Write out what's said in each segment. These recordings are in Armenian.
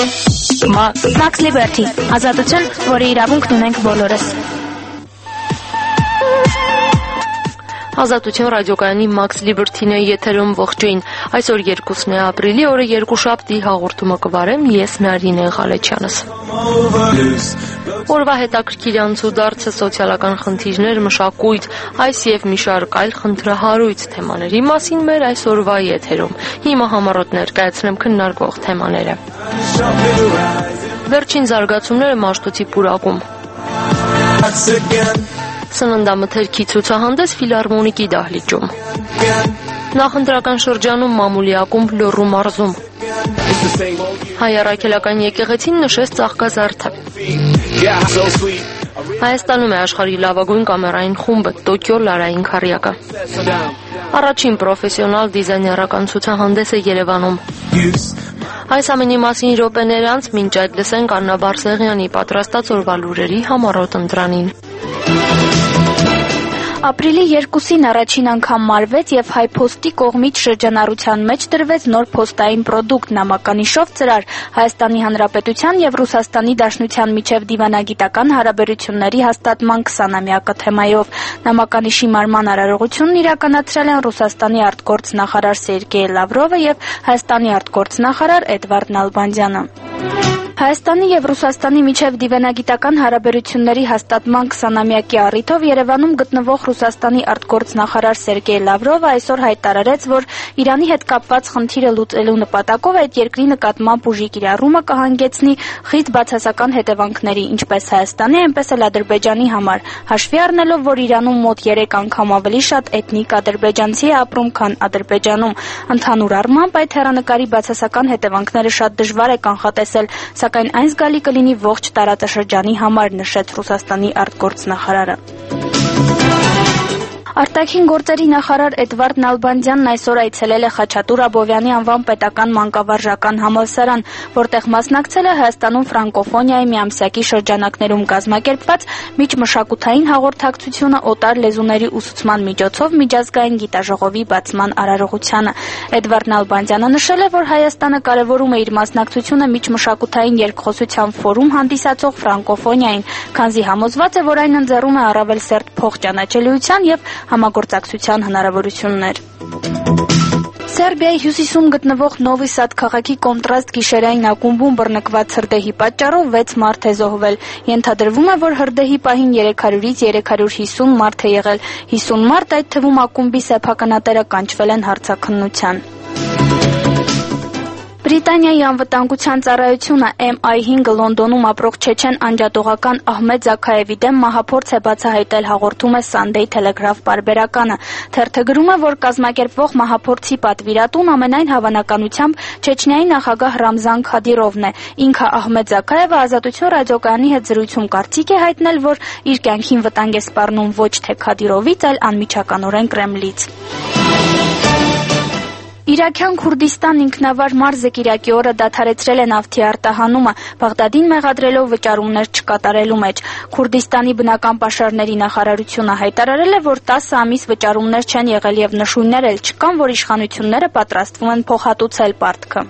Max Liberty, ազատություն, որի իրավունքն ունենք բոլորս։ Ազատություն ռադիոկայանի Max Liberty-ն է եթերում, ողջույն։ Այսօր 2 ապրիլի օրը երկուշաբթի հաղորդումը կվարեմ ես Նարինե Ղալեչյանս։ Օրվա հետաքրքիր անցուդարձը սոցիալական խնդիրներ, մշակույթ, այս եւ մի շարք այլ խնդրահարույց թեմաների մասին մեր այսօրվա եթերում։ Հիմա համառոտ ներկայացնեմ քննարկվող թեմաները։ Վերջին զարգացումները Մաշտոցի պուրակում։ Սննդամթերքի ցուցահանդես ֆիլհարմոնիկի դահլիճում։ Նախընտրական շրջանում մամուլի ակումբ Լոռու մարզում։ Հայ առաքելական եկեղեցին նշեց ծաղկազարդը։ Հայաստանում է աշխարհի լավագույն կամերային խումբը Տոկիո Լարային քառյակը։ Առաջին պրոֆեսիոնալ դիզայներական ցուցահանդեսը Երևանում։ Այս ամենի մասին րոպեներ անց մինչ այդ լսենք Աննա Բարսեղյանի պատրաստած օրվա լուրերի համառոտ ընտրանին։ Ապրիլի 2-ին առաջին անգամ մարվեց եւ Հայփոստի կողմից շրջանառության մեջ դրվեց նոր փոստային պրոդուկտ նամականիշով ծրար Հայաստանի Հանրապետության եւ Ռուսաստանի Դաշնության միջև դիվանագիտական հարաբերությունների հաստատման 20-ամյակը թեմայով։ Նամականիշի մարման արարողությունն իրականացրել են Ռուսաստանի արտգործնախարար Սերգեյ Լավրովը եւ Հայաստանի արտգործնախարար Էդվարդ Նալբանդյանը։ Հայաստանի եւ Ռուսաստանի միջև դիվանագիտական հարաբերությունների հաստատման 20-ամյակի առիթով Երևանում գտնվող Ռուսաստանի արտգործնախարար Սերգեյ Լավրովը այսօր հայտարարեց, որ Իրանի հետ կապված խնդիրը լուծելու նպատակով այդ երկրի նկատմամբ ուժի կիրառումը կհանգեցնի խիստ բացասական հետևանքների ինչպես Հայաստանի, այնպես էլ Ադրբեջանի համար, հաշվի առնելով, որ Իրանում մոտ 3 անգամ ավելի շատ էթնիկ ադրբեջանցի է ապրում, քան Ադրբեջանում։ Ընդհանուր առմամբ այդ հեռանկարի բացասական հետևանքները շատ դժվար է կանխատեսել, սակայն այն զգալի կլինի ողջ տարածաշրջանի համար, նշեց Ռուսաստանի արտգործնախարարը։ Արտաքին գործերի նախարար Էդվարդ Նալբանդյանն այսօր այցելել է Խաչատուր Աբովյանի անվան պետական մանկավարժական համալսարան, որտեղ մասնակցել է Հայաստանում ֆրանկոֆոնիայի միամսյակի շրջանակներում կազմակերպված միջմշակութային հաղորդակցությունը օտար լեզուների ուսուցման միջոցով միջազգային գիտաժողովի բացման արարողությանը։ Էդվարդ Նալբանդյանը նշել է, որ Հայաստանը կարևորում է իր մասնակցությունը միջմշակութային երկխոսության ֆորում հանդիսացող ֆրանկոֆոնիային, քանզի համոզված է, որ այն ընձեռում է առավել սերտ փոխճանաչելիության եւ համագործակցության հնարավորություններ։ Սերբիայի հյուսիսում գտնվող Նովի Սադ քաղաքի կոնտրաստ գիշերային ակումբում բռնկված հրդեհի պատճառով 6 մարդ է զոհվել։ Ենթադրվում է, որ հրդեհի պահին 300-ից 350 մարդ է եղել։ 50 մարդ, այդ թվում ակումբի սեփականատերը, կանչվել են հարցաքննության։ Բրիտանիայի անվտանգության ծառայությունը MI5 Լոնդոնում ապրող չեչեն անջատողական Ահմեդ Զաքաևի դեմ մահափորձ է բացահայտել, հաղորդում է Sunday Telegraph պարբերականը։ Թերթը գրում է, որ կազմակերպվող մահափորձի պատվիրատուն ամենայն հավանականությամբ Չեչնիայի նախագահ Ռամզան Քադիրովն է։ Ինքը Ահմեդ Զաքաևը Ազատություն ռադիոկայանի հետ զրույցում կարծիք է հայտնել, որ իր կյանքին վտանգ է սպառնում ոչ թե Քադիրովից, այլ անմիջականորեն Կրեմլից։ Իրաքյան Քուրդիստան ինքնավար մարզը կիրակի օրը դադարեցրել է նավթի արտահանումը, Բաղդադին մեղադրելով վճարումներ չկատարելու մեջ։ Քուրդիստանի բնական պաշարների նախարարությունը հայտարարել է, որ 10 ամիս վճարումներ չեն եղել եւ նշույլներ էլ չկան, որ իշխանությունները պատրաստվում են փոխհատուցել պարտքը։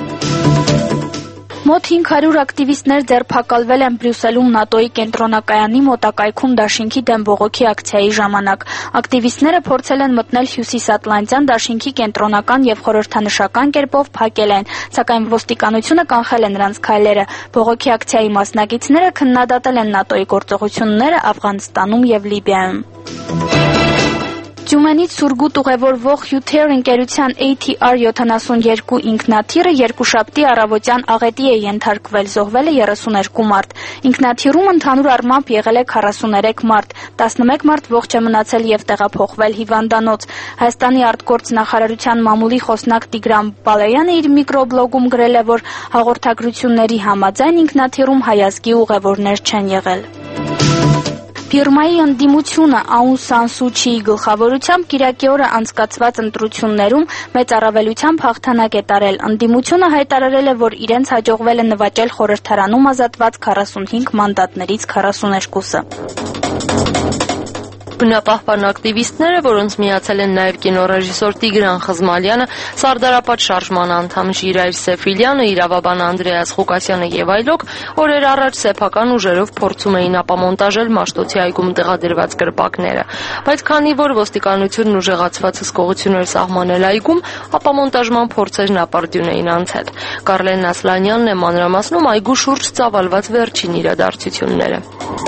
Մոտ 500 ակտիվիստներ ձերբակալվել են Բրյուսելում ՆԱՏՕ-ի կենտրոնակայանի մոտակայքում դաշինքի դեմ բողոքի ակցիայի ժամանակ։ Ակտիվիստները փորձել են մտնել Հյուսիսատլանտյան դաշինքի կենտրոնական եւ խորհրդանշական կերպով փակել են, սակայն ոստիկանությունը կանխել է նրանց քայլերը։ Բողոքի ակցիայի մասնակիցները քննադատել են ՆԱՏՕ-ի գործողությունները Աֆղանստանում եւ Լիբիայում։ Թյումենից Սուրգուտ ուղևորվող Յութեր ընկերության ATR-72 ինքնաթիռը երկուշաբթի առավոտյան աղետի է ենթարկվել, զոհվել է 32 մարդ։ Ինքնաթիռում ընդհանուր առմամբ եղել է 43 մարդ, 11 մարդ ողջ է մնացել եւ տեղափոխվել հիվանդանոց։ Հայաստանի արտգործնախարարության մամուլի խոսնակ Տիգրան Բալայանը իր միկրոբլոգում գրել է, որ հաղորդագրությունների համաձայն ինքնաթիռում հայազգի ուղևորներ չեն եղել։ Բիրմայի ընդդիմությունը Աուն Սան Սու Չիի գլխավորությամբ կիրակի օրը անցկացված ընտրություններում մեծ առավելությամբ հաղթանակ է տարել։ Ընդդիմությունը հայտարարել է, որ իրենց հաջողվել է նվաճել խորհրդարանում ազատված 45 մանդատներից 42-ը։ Բնապահպան ակտիվիստները, որոնց միացել են նաև կինոռեժիսոր Տիգրան Խզմալյանը, Սարդարապատ շարժման անդամ Ժիրայր Սեֆիլյանը, իրավաբան Անդրեաս Ղուկասյանը եւ այլոք օրեր առաջ սեփական ուժերով փորձում էին ապամոնտաժել Մաշտոցի այգում տեղադրված կրպակները, բայց քանի որ ոստիկանությունն ուժեղացված հսկողություն էր սահմանել այգում, ապամոնտաժման փորձերն ապարդյուն էին անցել։ Կարլեն Ասլանյանն է մանրամասնում այգու շուրջ ծավալված վերջին իրադարձությունները։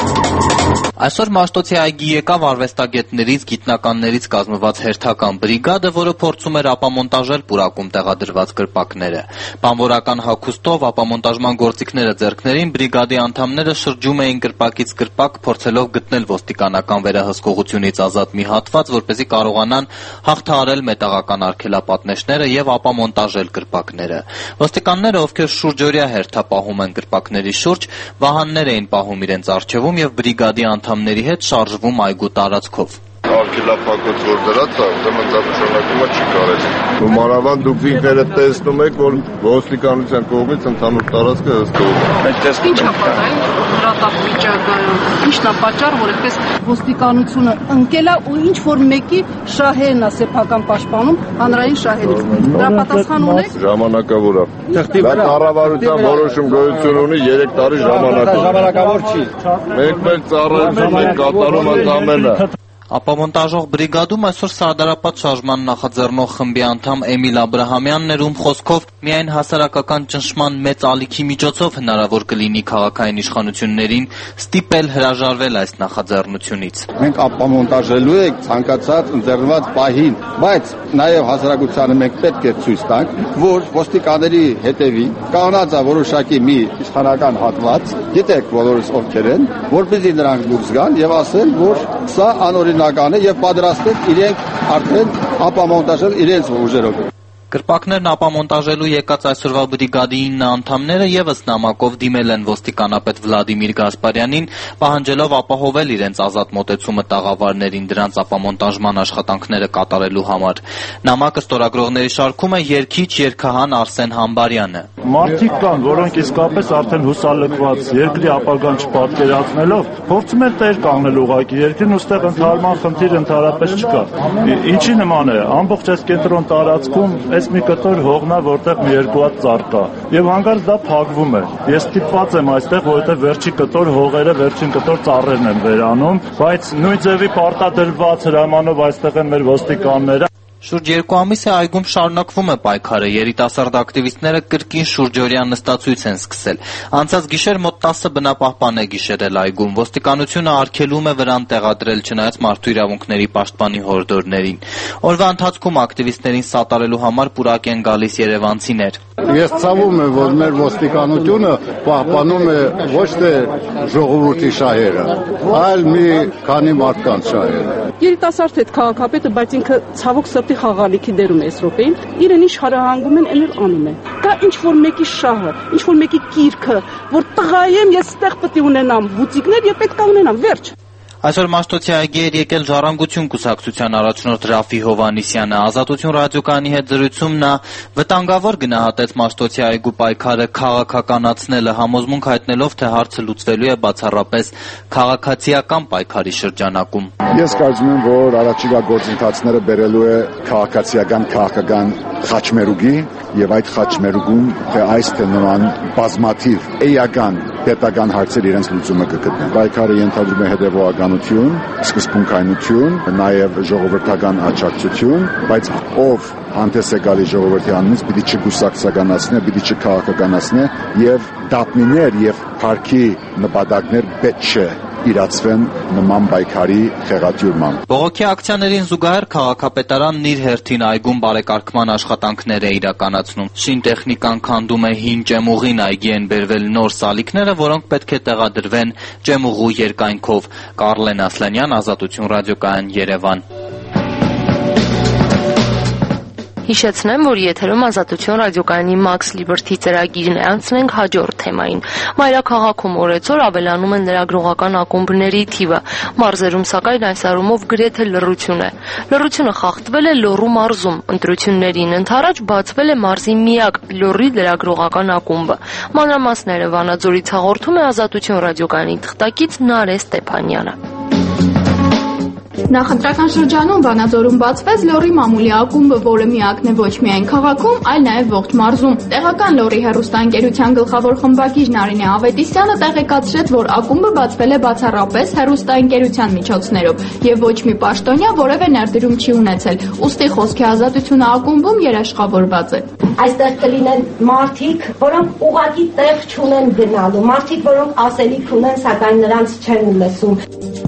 Այսօր Մաշտոցի այգի եկավ արվեստագետներից, գիտնականներից կազմված հերթական բրիգադը, որը փորձում էր ապամոնտաժել պուրակում տեղադրված կրպակները։ Բանվորական հագուստով ապամոնտաժման գործիքները ձեռքներին բրիգադի անդամները շրջում էին կրպակից կրպակ, փորձելով գտնել ոստիկանական վերահսկողությունից ազատ մի հատված, որպեսզի կարողանան հաղթահարել մետաղական արգելապատնեշները եւ ապամոնտաժել կրպակները։ Ոստիկանները, ովքեր շուրջօրյա հերթապահում են կրպակների շուրջ, վահաններ էին պահում իրենց առջևում եւ բրիգադի անդամների հետ շարժվում այգու տարածքով։ Արգելափակոց որ դրած է, ուրեմն դա նշանակում է չի կարելի։ Ու մանավանդ դուք ինքներդ տեսնում եք, որ ոստիկանության կողմից ընդհանուր տարածքը հսկողում է։ Ինչ է պատահել դրատապ վիճակը, ինչն է պատճառը, որ այդպես ոստիկանությունը ընկել է ու ինչ որ մեկի շահերն է սեփական պաշտպանում, հանրային շահերից։ Դրա պատասխան ունեք։ Ժամանակավոր է։ Դա կառավարության որոշում գոյություն ունի 3 տարի ժամանակավոր չի։ Մենք մեր ծառայությունն ենք կատարում ընդամենը։ Ապամոնտաժող բրիգադում այսօր Սարդարապատ շարժման նախաձեռնող խմբի անդամ Էմիլ Աբրահամյանն էր, ում խոսքով միայն հասարակական ճնշման մեծ ալիքի միջոցով հնարավոր կլինի քաղաքային իշխանություններին ստիպել հրաժարվել այս նախաձեռնությունից։ Մենք ապամոնտաժելու ենք ցանկացած ընձեռնված պահին, բայց նաև հասարակությանը մենք պետք է ցույց տանք, որ ոստիկանների հետևին կանած է որոշակի մի իշխանական հատված, գիտեք բոլորս ովքեր են, որպեսզի նրանք դուրս գան եւ ասեն, որ սա անօրինական է եւ պատրաստեն իրենք արդեն ապամոնտաժել իրենց ուժերով։ Կրպակներն ապամոնտաժելու եկած այսօրվա բրիգադի 9 անդամները եւս նամակով դիմել են ոստիկանապետ Վլադիմիր Գասպարյանին, պահանջելով ապահովել իրենց ազատ մոտեցումը տաղավարներին դրանց ապամոնտաժման աշխատանքները կատարելու համար։ Նամակը ստորագրողների շարքում է երգիչ երգահան Արսեն Համբարյանը։ Մարդիկ կան, որոնք իսկապես արդեն հուսալքված, երկրի ապագան չպատկերացնելով, փորձում են տեր կանգնել ուղղակի երկրին, ուստեղ ընդհանրման խնդիր ընդհանրապես չկա։ Ինչի նման է, ամբողջ այս կենտրոն տարածքում այս մի կտոր հողն է, որտեղ մի երկու հատ ծառ կա։ Եվ հանկարծ դա փակվում է։ Ես ստիպված եմ այստեղ, որովհետև վերջի կտոր հողերը, վերջին կտոր ծառերն են վերանում, բայց նույն ձևի պարտադրված հրամանով այստեղ են մեր ոստիկանները։ Շուրջ 2 ամիս է այգում շարունակվում է պայքարը, երիտասարդ ակտիվիստները կրկին շուրջօրյա նստացույց են սկսել։ Անցած գիշեր մոտ 10 բնապահպան է գիշերել այգում, ոստիկանությունը արգելում է վրան տեղադրել չնայած մարդու իրավունքների պաշտպանի հորդորներին։ Օրվա ընթացքում ակտիվիստներին սատարելու համար պուրակ են գալիս երևանցիներ։ Ես ցավում եմ, որ մեր ոստիկանությունը պահպանում է ոչ թե ժողովրդի շահերը, այլ մի քանի մարդկանց շահերը։ Երիտասարդ հետ քաղաքապետը, բայց ինքը ցավոք սրտի խաղալիքի դերում է այս րոպեին, իրեն ինչ հարահանգում են, այն անում են։ Դա ինչ որ մեկի շահը, ինչ որ մեկի կիրքը, որ տղա եմ, ես ստեղ պետք է ունենամ բուտիկներ եւ պետք է ունենամ, վերջ։ Այսօր Մաշտոցի այգի էր եկել Ժառանգություն կուսակցության առաջնորդ Ռաֆի Հովհաննիսյանը։ Ազատություն ռադիոկայանի հետ զրույցում նա վտանգավոր գնահատեց Մաշտոցի այգու պայքարը քաղաքականացնելը, համոզմունք հայտնելով, թե հարցը լուծվելու է բացառապես քաղաքացիական պայքարի շրջանակում։ Ես կարծում եմ, որ առաջիկա գործընթացները բերելու է քաղաքացիական խաչմերուգի եւ այդ խաչմերուգում թե այս թե նման բազմաթիվ էական պետական հարցեր իրենց լուծումը կգտնեն։ Պայքարը ենթադրում է հետևողականություն, սկզբունքայնություն, նաեւ ժողովրդական աջակցություն, բայց ով հանդես է գալի ժողովրդի անունից, պիտի չգուսակցականացնի, պիտի չքաղաքականացնի եւ դատմիներ եւ փառքի նպատակներ պետք չէ իրացվեն նման պայքարի խեղաթյուրմամբ։ Բողոքի ակցիաներին զուգահեռ քաղաքապետարանն իր հերթին այգում բարեկարգման աշխատանքներ է իրականացնում։ Շինտեխնիկան քանդում է հին ճեմուղին, այգի են բերվել նոր սալիկները, որոնք պետք է տեղադրվեն ճեմուղու երկայնքով։ Կարլեն Ասլանյան, Ազատություն ռադիոկայան, Երևան։ Հիշեցնեմ, որ եթերում Ազատություն ռադիոկայանի Max Liberty ծրագիրն է, անցնենք հաջորդ թեմային։ Մայրաքաղաքում օրեցօր ավելանում են լրագրողական ակումբների թիվը։ Մարզերում սակայն այս առումով գրեթե լռություն է։ Լռությունը խախտվել է Լոռու մարզում։ Ընտրություններին ընդառաջ բացվել է մարզի միակ լոռի լրագրողական ակումբը։ Մանրամասները Վանաձորից հաղորդում է Ազատություն ռադիոկայանի թղթակից Նարէ Ստեփանյանը։ Նախընտրական շրջանում Վանաձորում բացվեց լոռի մամուլի ակումբը, որը միակն է ոչ միայն քաղաքում, այլ նաև ողջ մարզում։ Տեղական լոռի հեռուստաընկերության գլխավոր խմբագիր Նարինե Ավետիսյանը տեղեկացրեց, որ ակումբը բացվել է բացառապես հեռուստաընկերության միջոցներով եւ ոչ մի պաշտոնյա որևէ ներդրում չի ունեցել։ Ուստի խոսքի ազատությունը ակումբում երաշխավորված է։ Այստեղ կլինեն մարդիկ, որոնք ուղղակի տեղ չունեն գնալու, մարդիկ, որոնք ասելիք ունեն, սակայն նրանց չեն լսում։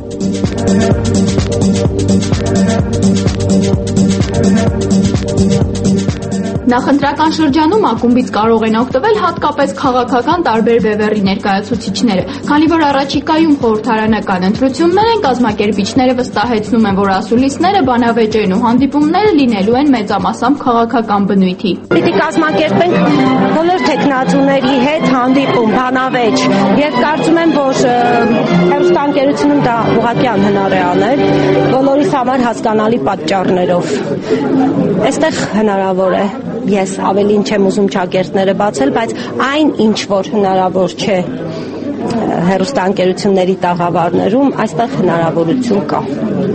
Նախընտրական շրջանում ակումբից կարող են օգտվել հատկապես քաղաքական տարբեր վեվերի ներկայացուցիչները, քանի որ առաջիկայում խորհրդարանական ընտրություններ են, կազմակերպիչները վստահեցնում են, որ ասուլիսները, բանավեճերն ու հանդիպումները լինելու են մեծամասամբ քաղաքական բնույթի։ Պիտի կազմակերպենք բոլոր տեխնատուների հետ հանդիպում, բանավեճ, եւ կարծում եմ, որ հեռուստաընկերությունում դա ուղղակի անհնար է անել, բոլորիս համար հասկանալի պատճառներով։ Այստեղ հնարավոր է։ Ես ավելին չեմ ուզում ճակերտները բացել, բայց այն ինչ որ հնարավոր չէ հեռուստաընկերությունների տաղավարներում, այստեղ հնարավորություն կա։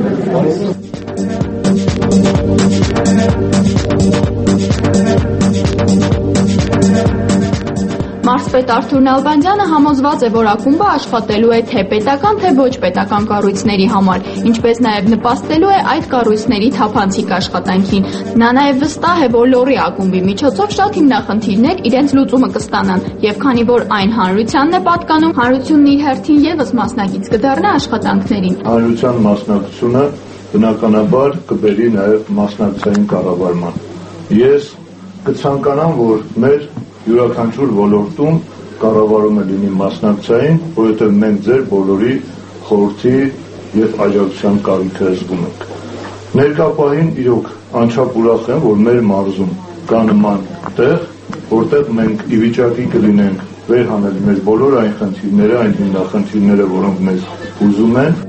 Մարզպետ Արթուր Նալբանդյանը համոզված է, որ ակումբը աշխատելու է թե պետական, թե ոչ պետական կառույցների համար, ինչպես նաև նպաստելու է այդ կառույցների թափանցիկ աշխատանքին։ Նա նաև վստահ է, որ լոռի ակումբի միջոցով շատ հիմնախնդիրներ իրենց լուծումը կստանան, եւ քանի որ այն հանրությանն է պատկանում, հանրությունն իր հերթին եւս մասնակից կդառնա աշխատանքներին։ Հանրության մասնակցությունը բնականաբար կբերի նաև մասնակցային կառավարման։ Ես կցանկանամ, որ մեր յուրաքանչյուր ոլորտում կառավարումը լինի մասնակցային, որովհետև մենք ձեր բոլորի խորհրդի եւ աջակցության կարիքը զգում ենք։ Ներկա պահին իրոք անչափ ուրախ եմ, որ մեր մարզում կա նման տեղ, որտեղ մենք ի վիճակի կլինենք վերհանել մեր բոլոր այն խնդիրները, այն հիմնախնդիրները, որոնք մեզ ուզում են։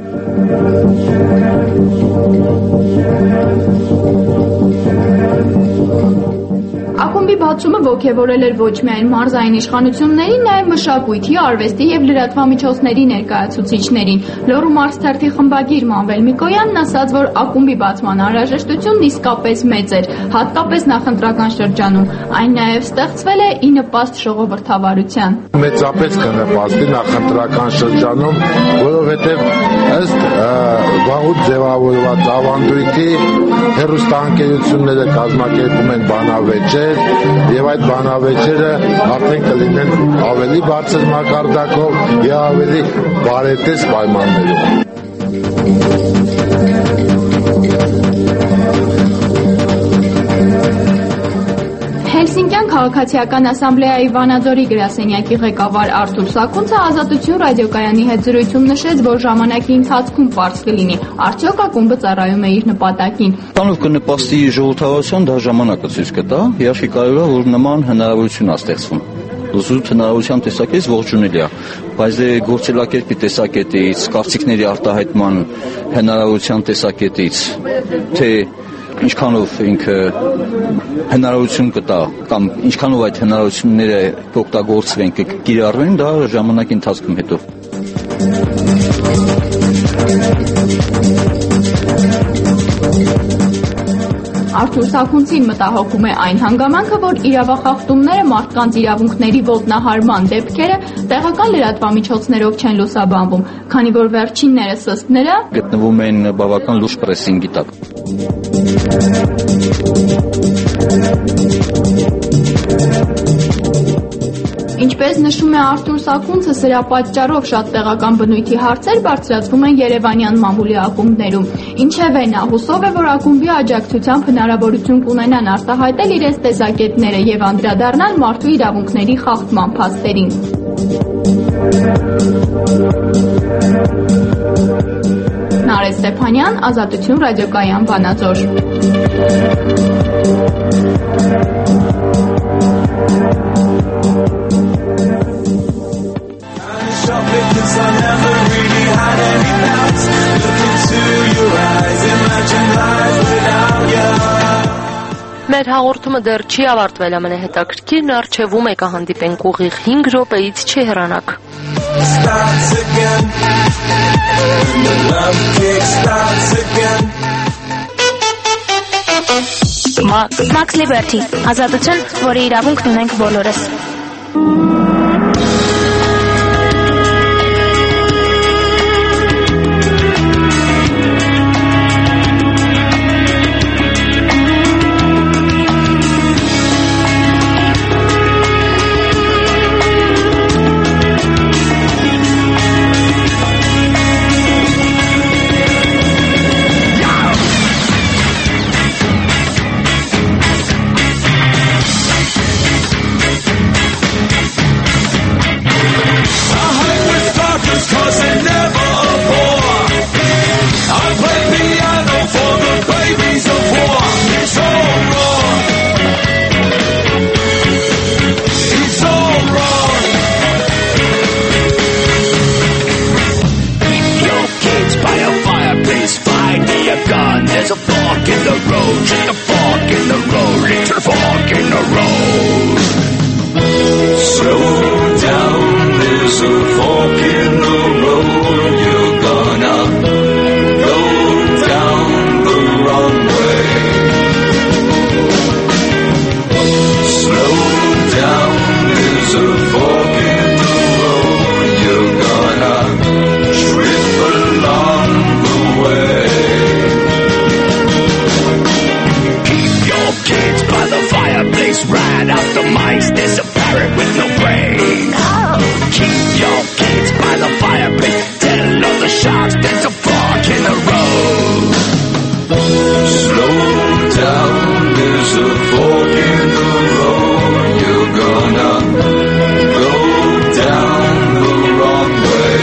Ակումբի բացումը ոգևորել էր ոչ միայն մարզային իշխանություններին, նաև մշակույթի, արվեստի եւ լրատվամիջոցների ներկայացուցիչներին։ Լոռու մարզ թերթի խմբագիր Մանվել Միկոյանն ասաց, որ ակումբի բացման անհրաժեշտությունն իսկապես մեծ էր, հատկապես նախընտրական շրջանում։ Այն նաև ստեղծվել է ի նպաստ ժողովրդավարության։ Մեծապես կնպաստի նախընտրական շրջանում, որովհետև ըստ վաղուց ձևավորված ավանդույթի հեռուստաընկերությունները կազմակերպում են բանավեճեր եւ այդ բանավեճերը արդեն կլինեն ավելի բարձր մակարդակով եւ ավելի բարետես պայմաններով։ Հելսինկյան քաղաքացիական ասամբլեայի Վանաձորի գրասենյակի ղեկավար Արթուր Սաքունցը Ազատություն ռադիոկայանի հետ զրույցում նշեց, որ ժամանակի ընթացքում պարզ կլինի, արդյոք ակումբը ծառայում է իր նպատակին։ Բանով կնպաստի ժողովրդավարության, դա ժամանակը ցույց կտա, հաշվի կարևոր է, որ նման հնարավորություն է ստեղծվում։ Զուտ հնարավորության տեսակետից ողջունելի է, բայց գործելակերպի տեսակետից, կարծիքների արտահայտման հնարավորության տեսակետից, թե ինչքանով ինքը հնարավորություն կտա կամ ինչքանով այդ հնարավորությունները կօգտագործվեն, կկիրառվեն, դա ժամանակի ընթացքում հետո։ Արթուր Սաքունցին մտահոգում է այն հանգամանքը, որ իրավախախտումները, մարդկանց իրավունքների ոտնահարման դեպքերը տեղական լրատվամիջոցներով չեն լուսաբանվում, քանի որ վերջիններս ըստ նրա գտնվում են բավական լուրջ պրեսինգի տակ։ Ինչպես նշում է Արթուր Սաքունցը, սրա պատճառով շատ տեղական բնույթի հարցեր բարձրացվում են երևանյան մամուլի ակումբներում։ Ինչևէ, նա հուսով է, որ ակումբի աջակցությամբ հնարավորություն կունենան արտահայտել իրենց տեսակետները եւ անդրադառնալ մարդու իրավունքների խախտման փաստերին։ Նարեկ Ստեփանյան, Ազատություն ռադիոկայան, Վանաձոր։ Մեր հաղորդումը դեռ չի ավարտվել, ամենահետաքրքիրն առջևում է, կհանդիպենք ուղիղ 5 րոպեից, չհեռանաք։ starts again. And the love kick starts again. Max Liberty, ազատություն, որի իրավունքն ունենք բոլորս։ There's a fork in the road, just a fork in the road, little fork in the road. Slow down, there's a fork in the road. You're gonna go down the wrong way. Slow down, there's a fork in the road. You're gonna trip along the way. Kids by the fireplace, right out the mice, there's a parrot with no brain. Keep your kids by the fireplace, tell all the sharks there's a fork in the road. Slow down, there's a fork in the road. You're gonna go down the wrong way.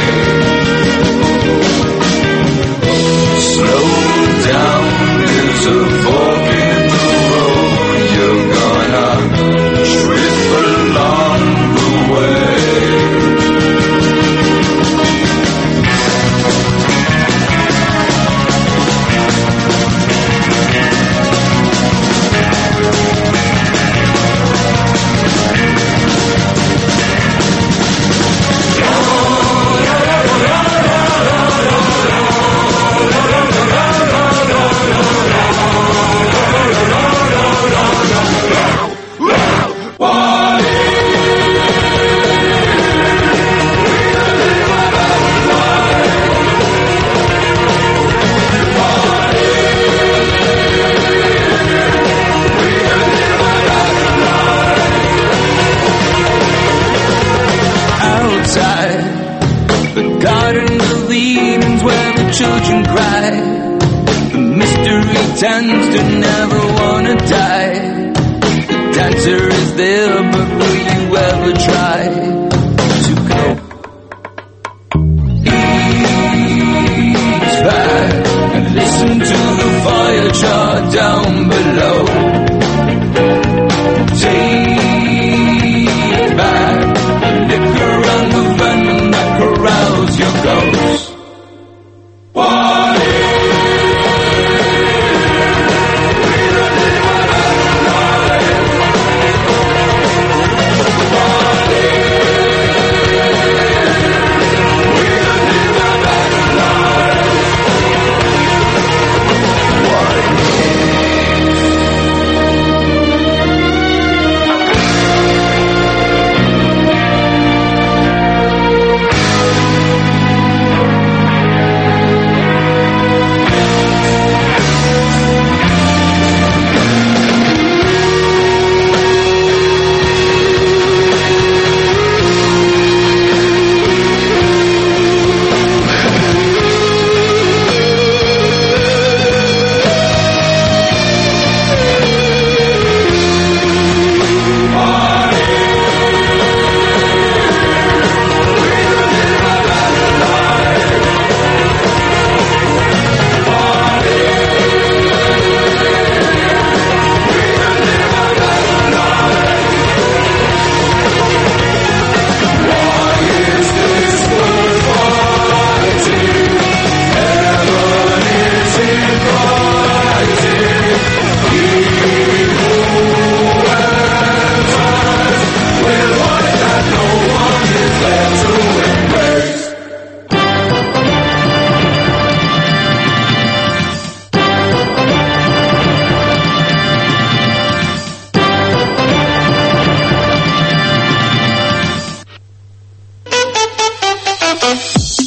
Slow down, there's a fork in the road. You're gonna trip along the way. Children cry. The mystery tends to never wanna die. The dancer is there, but will you ever try to go? Ease back and listen to the fire chart down below. Take back the liquor and the venom that corrals your ghost. Why?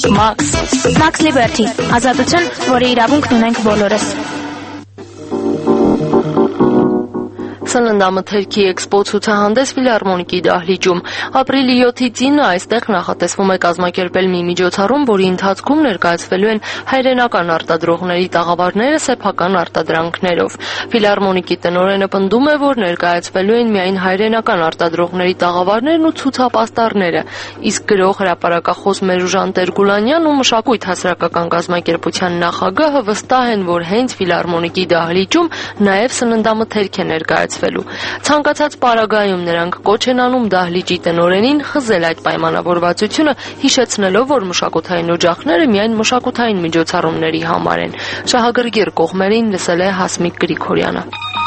Max Liberty, ազատություն, որի իրավունքն ունենք բոլորս։ Սննդամթերքի էքսպո ցուցահանդես ֆիլհարմոնիկի դահլիճում։ Ապրիլի 7-ից 9 այստեղ նախատեսվում է կազմակերպել մի միջոցառում, որի ընթացքում ներկայացվելու են հայրենական արտադրողների տաղավարները սեփական արտադրանքներով։ Ֆիլհարմոնիկի տնօրենը պնդում է, որ ներկայացվելու են միայն հայրենական արտադրողների տաղավարներն ու ցուցապաստառները, իսկ գրող հրապարակախոս Մերուժան Տեր-Գուլանյանն ու մշակույթ հասարակական կազմակերպության նախագահը վստահ են, որ հենց ֆիլհարմոնիկի դահլիճում նաև սննդամթերք է ներկայացվելու։ Ցանկացած պարագայում նրանք կոչ են անում դահլիճի տնօրենին խզել այդ պայմանավորվածությունը, հիշեցնելով, որ մշակութային օջախները միայն մշակութային միջոցառումների համար են։ Շահագրգիռ կողմերին լսել է Հասմիկ Գրիգորյանը։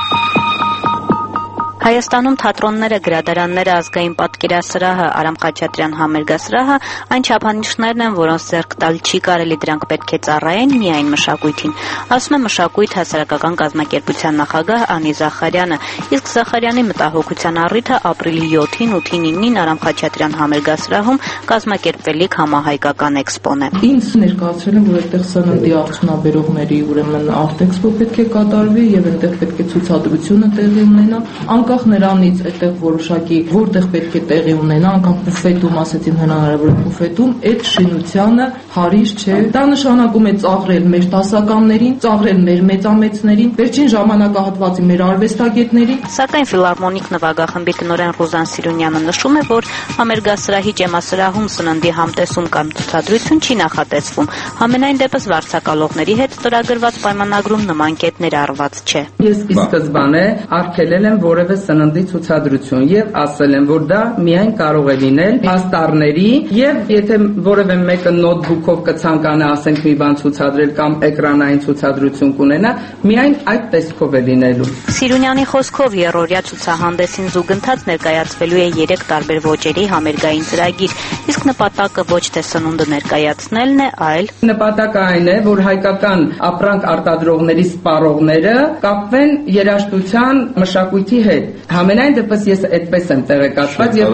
Հայաստանում թատրոնները, գրադարանները, ազգային պատկերասրահը, Արամ Խաչատրյան համերգասրահը այն չափանիշներն են, որոնց ձեռք տալ չի կարելի, դրանք պետք է ծառայեն միայն մշակույթին, ասում է մշակույթ հասարակական կազմակերպության նախագահ Անի Զախարյանը, իսկ Զախարյանի մտահոգության առիթը ապրիլի 7-ին, 8-ին, 9-ին Արամ Խաչատրյան համերգասրահում կազմակերպվելիք համահայկական էքսպոն է։ Ինձ ներկայացրել են, որ այդտեղ սննդի արդյունաբերողների ուրեմն արտ-էքսպո պետք է կատարվի եւ այնտեղ պետք է ցուցադրությունը տեղի ունենա։ Անկախ նրանից այդտեղ որոշակի որտեղ պետք է տեղի ունենա, անկախ բուֆետում, ասեցին հնարավոր է բուֆետում, այդ շինությանը հարիր չէ։ Դա նշանակում է ծաղրել մեր դասականներին, ծաղրել մեր մեծամեծներին, վերջին ժամանակահատվածի մեր արվեստագետներին։ Սակայն ֆիլհարմոնիկ նվագախմբի տնօրեն Ռուզան Սիրունյանը նշում է, որ համերգասրահի ջեմասրահում սննդի համտեսում կամ ցուցադրություն չի նախատեսվում։ Համենայն դեպս վարձակալողների հետ ստորագրված պայմանագրում նման կետներ առված չէ։ Ես ի սկզբանե արգելել եմ որևէ սննդի ցուցադրություն եւ ասել եմ, որ դա միայն կարող է լինել պաստառների եւ եթե որևէ մեկը նոթբուքով կցանկանա, ասենք մի բան ցուցադրել կամ էկրանային ցուցադրություն կունենա, միայն այդ տեսքով է լինելու։ Սիրունյանի խոսքով երրորդյա ցուցահանդեսին զուգընթաց ներկայացվելու է 3 տարբեր ոճերի համերգային ծրագիր, իսկ նպատակը ոչ թե սնունդը ներկայացնելն է, այլ նպատակը այն է, որ հայկական ապրանք արտադրողների սպառողները կապվեն երաժշտության մշակույթի հետ։ Համենայն դեպս ես այդպես եմ տեղեկացված եւ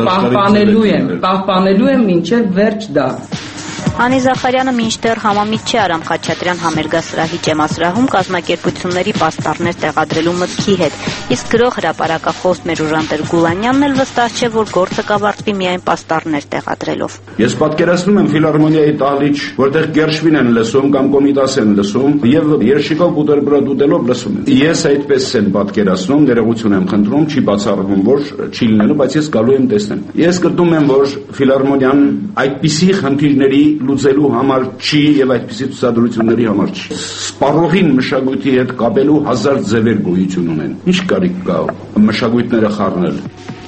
պահպանելու եմ մինչեւ վերջ դա։ Անի Զախարյանը մինչդեռ համամիտ չէ Արամ Խաչատրյան համերգասրահի ջեմասրահում կազմակերպությունների պաստառներ տեղադրելու մտքի հետ, իսկ գրող հրապարակախոս Մերուժան Տեր-Գուլանյանն էլ վստահ չէ, որ գործը կավարտվի միայն պաստառներ տեղադրելով։ Ես պատկերացնում եմ ֆիլհարմոնիայի դահլիճ, որտեղ Գերշվին են լսում կամ Կոմիտաս են լսում եւ երշիկով բուտերբրոդ ուտելով լսում են։ Ես այդպես եմ պատկերացնում, ներողություն եմ խնդրում, չի բացառվում, որ չի լինելու, բայց ես գալու եմ տեսնեմ։ Ես գտնում եմ, որ ֆիլհարմոնիան այդպիսի խնդիրների լուծելու համար չի եւ այդպիսի ցուցադրությունների համար չի։ Սպառողին մշակույթի հետ կապելու հազար ձևեր գոյություն ունեն։ Ինչ կարիք կա մշակույթները խառնել։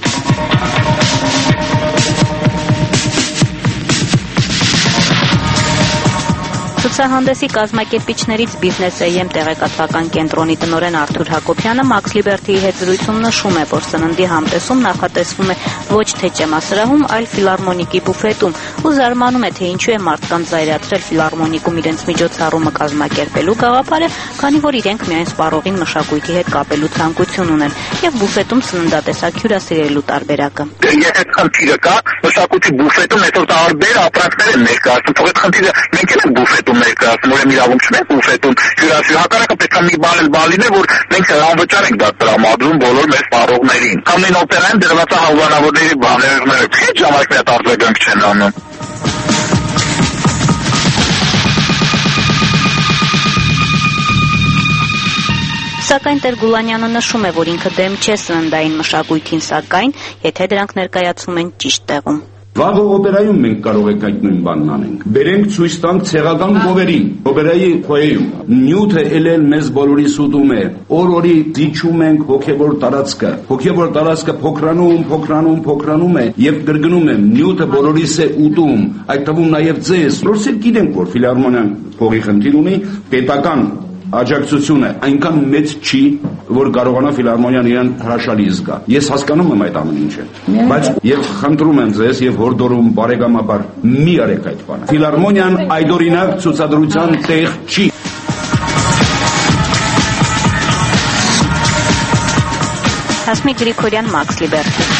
Ցուցահանդեսի կազմակերպիչներից Business AM տեղեկատվական կենտրոնի տնօրեն Արթուր Հակոբյանը Max Liberty-ի հետ զրույցում նշում է, որ սննդի համտեսում նախատեսվում է ոչ թե ջեմասրահում, այլ ֆիլհարմոնիկի բուֆետում, ու զարմանում է, թե ինչու է մարդկանց զայրացրել ֆիլհարմոնիկում իրենց միջոցառումը կազմակերպելու գաղափարը, քանի որ իրենք միայն սպառողին մշակույթի հետ կապելու ցանկություն ունեն եւ բուֆետում սննդատեսակ հյուրասիրելու տարբերակը։ Եթե խնդիրը կա, մշակույթի բուֆետում այսօր տարբեր ապրանքներ են ներկայացնում, թող այդ խնդիրը մենք էլ բուֆետում ներկայացնում, ուրեմն իրավունք չունենք բուֆետում հյուրասիրել, հակառակը պետք է մի բան էլ բալին է, որ մենք անվճար ենք դա տրամադրում բոլոր մեր սպառողներին։ Ամեն օպերայում դրված է հավանավորների բաները, քիչ ժամանակ այդ արձագանք չեն անում։ Սակայն Տեր-Գուլանյանը նշում է, որ ինքը դեմ չէ սննդային մշակույթին, սակայն եթե դրանք ներկայացվում են ճիշտ տեղում։ Վաղ օպերայում մենք կարող ենք այդ նույն բանն անենք։ Բերենք ցույց տանք ցեղական գովերին, օպերայի խոյում։ Նյութը ելել մեզ բոլորիս ուտում է։ Օր-օրի դիչում ենք հոգևոր տարածքը։ Հոգևոր տարածքը փոքրանում է եւ կրկնում եմ, նյութը բոլորիս է ուտում, այդ թվում նաեւ ձեզ։ Որսեր գիտենք, որ ֆիլհարմոնիան փողի խնդիր ունի, պետական աջակցությունը այնքան մեծ չի, որ կարողանա ֆիլհարմոնիան իրեն հրաշալի զգա։ Ես հասկանում եմ այդ ամեն ինչը, բայց եւ խնդրում եմ ձեզ եւ հորդորում բարեկամաբար մի արեք այդ բանը։ Ֆիլհարմոնիան այդօրինակ ցուցադրության տեղ չի։ Հասմիկ Գրիգորյան, Max Liberty։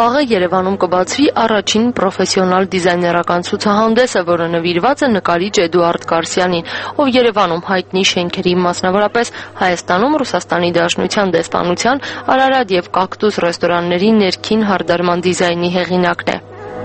Վաղը Երևանում կբացվի առաջին պրոֆեսիոնալ դիզայներական ցուցահանդեսը, որը նվիրված է նկարիչ Էդուարդ Գարսյանին, ով Երևանում հայտնի շենքերի, մասնավորապես Հայաստանում Ռուսաստանի Դաշնության դեսպանության Արարատ եւ Կակտուս ռեստորանների ներքին հարդարման դիզայնի հեղինակն է։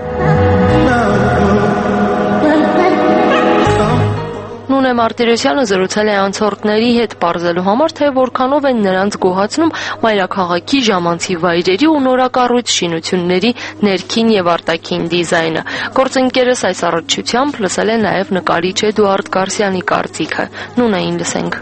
Նունե Մարտիրոսյանը զրուցել է անցորդների հետ, պարզելու համար, թե որքանով են նրանց գոհացնում մայրաքաղաքի ժամանցի վայրերի ու նորակառույց շինությունների ներքին եւ արտաքին դիզայնը։ Գործընկերս այս առողջությամբ լսել է նաեւ նկարիչ Էդուարդ Գարսյանի կարծիքը։ Նունեին լսենք։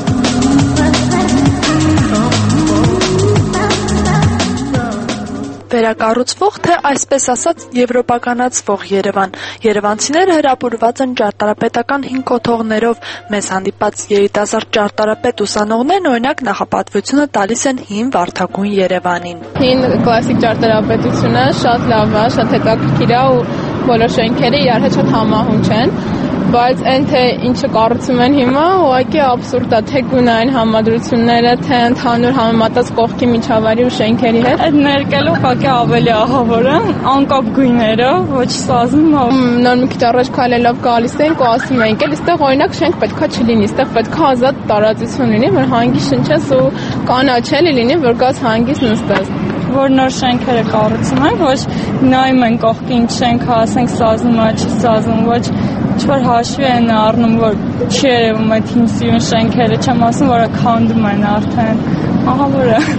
Վերակառուցվող, թե այսպես ասած եվրոպականացվող Երևան։ Երևանցիները հրապուրված են ճարտարապետական հին կոթողներով։ Մեզ հանդիպած երիտասարդ ճարտարապետ ուսանողներն օրինակ նախապատվությունը տալիս են հին վարդագույն Երևանին։ Հին կլասիկ ճարտարապետությունը շատ լավ է, շատ հետաքրքիր է ու բոլոր շենքերը իրար հետ շատ համահունչ են, բայց այն թե ինչը կառուցում են հիմա, ուղղակի աբսուրդ է, թե գունային համադրությունները, թե ընդհանուր համեմատած կողքի միջավայրի ու շենքերի հետ։ Այդ ներկել ուղղակի ավելի ահավոր են, անկապ գույներով, ոչ սազում։ Նոր մի քիչ առաջ քայլելով գալիս ենք ու ասում ենք, էլ այստեղ օրինակ շենք պետքա չլինի, այստեղ պետքա ազատ տարածություն լինի, որ հանգիստ շնչես ու կանաչելի լինի, որ գաս հանգիստ նստես։ Որ նոր շենքերը կառուցում ենք, ոչ նայում են կողքի ինչ շենք է, ասենք սազում է, չի սազում, ոչ ինչ-որ հաշվի են առնում, որ չի երևում այդ հին սիրուն շենքերը, չեմ ասում, որը քանդում են արդեն, ահավոր է։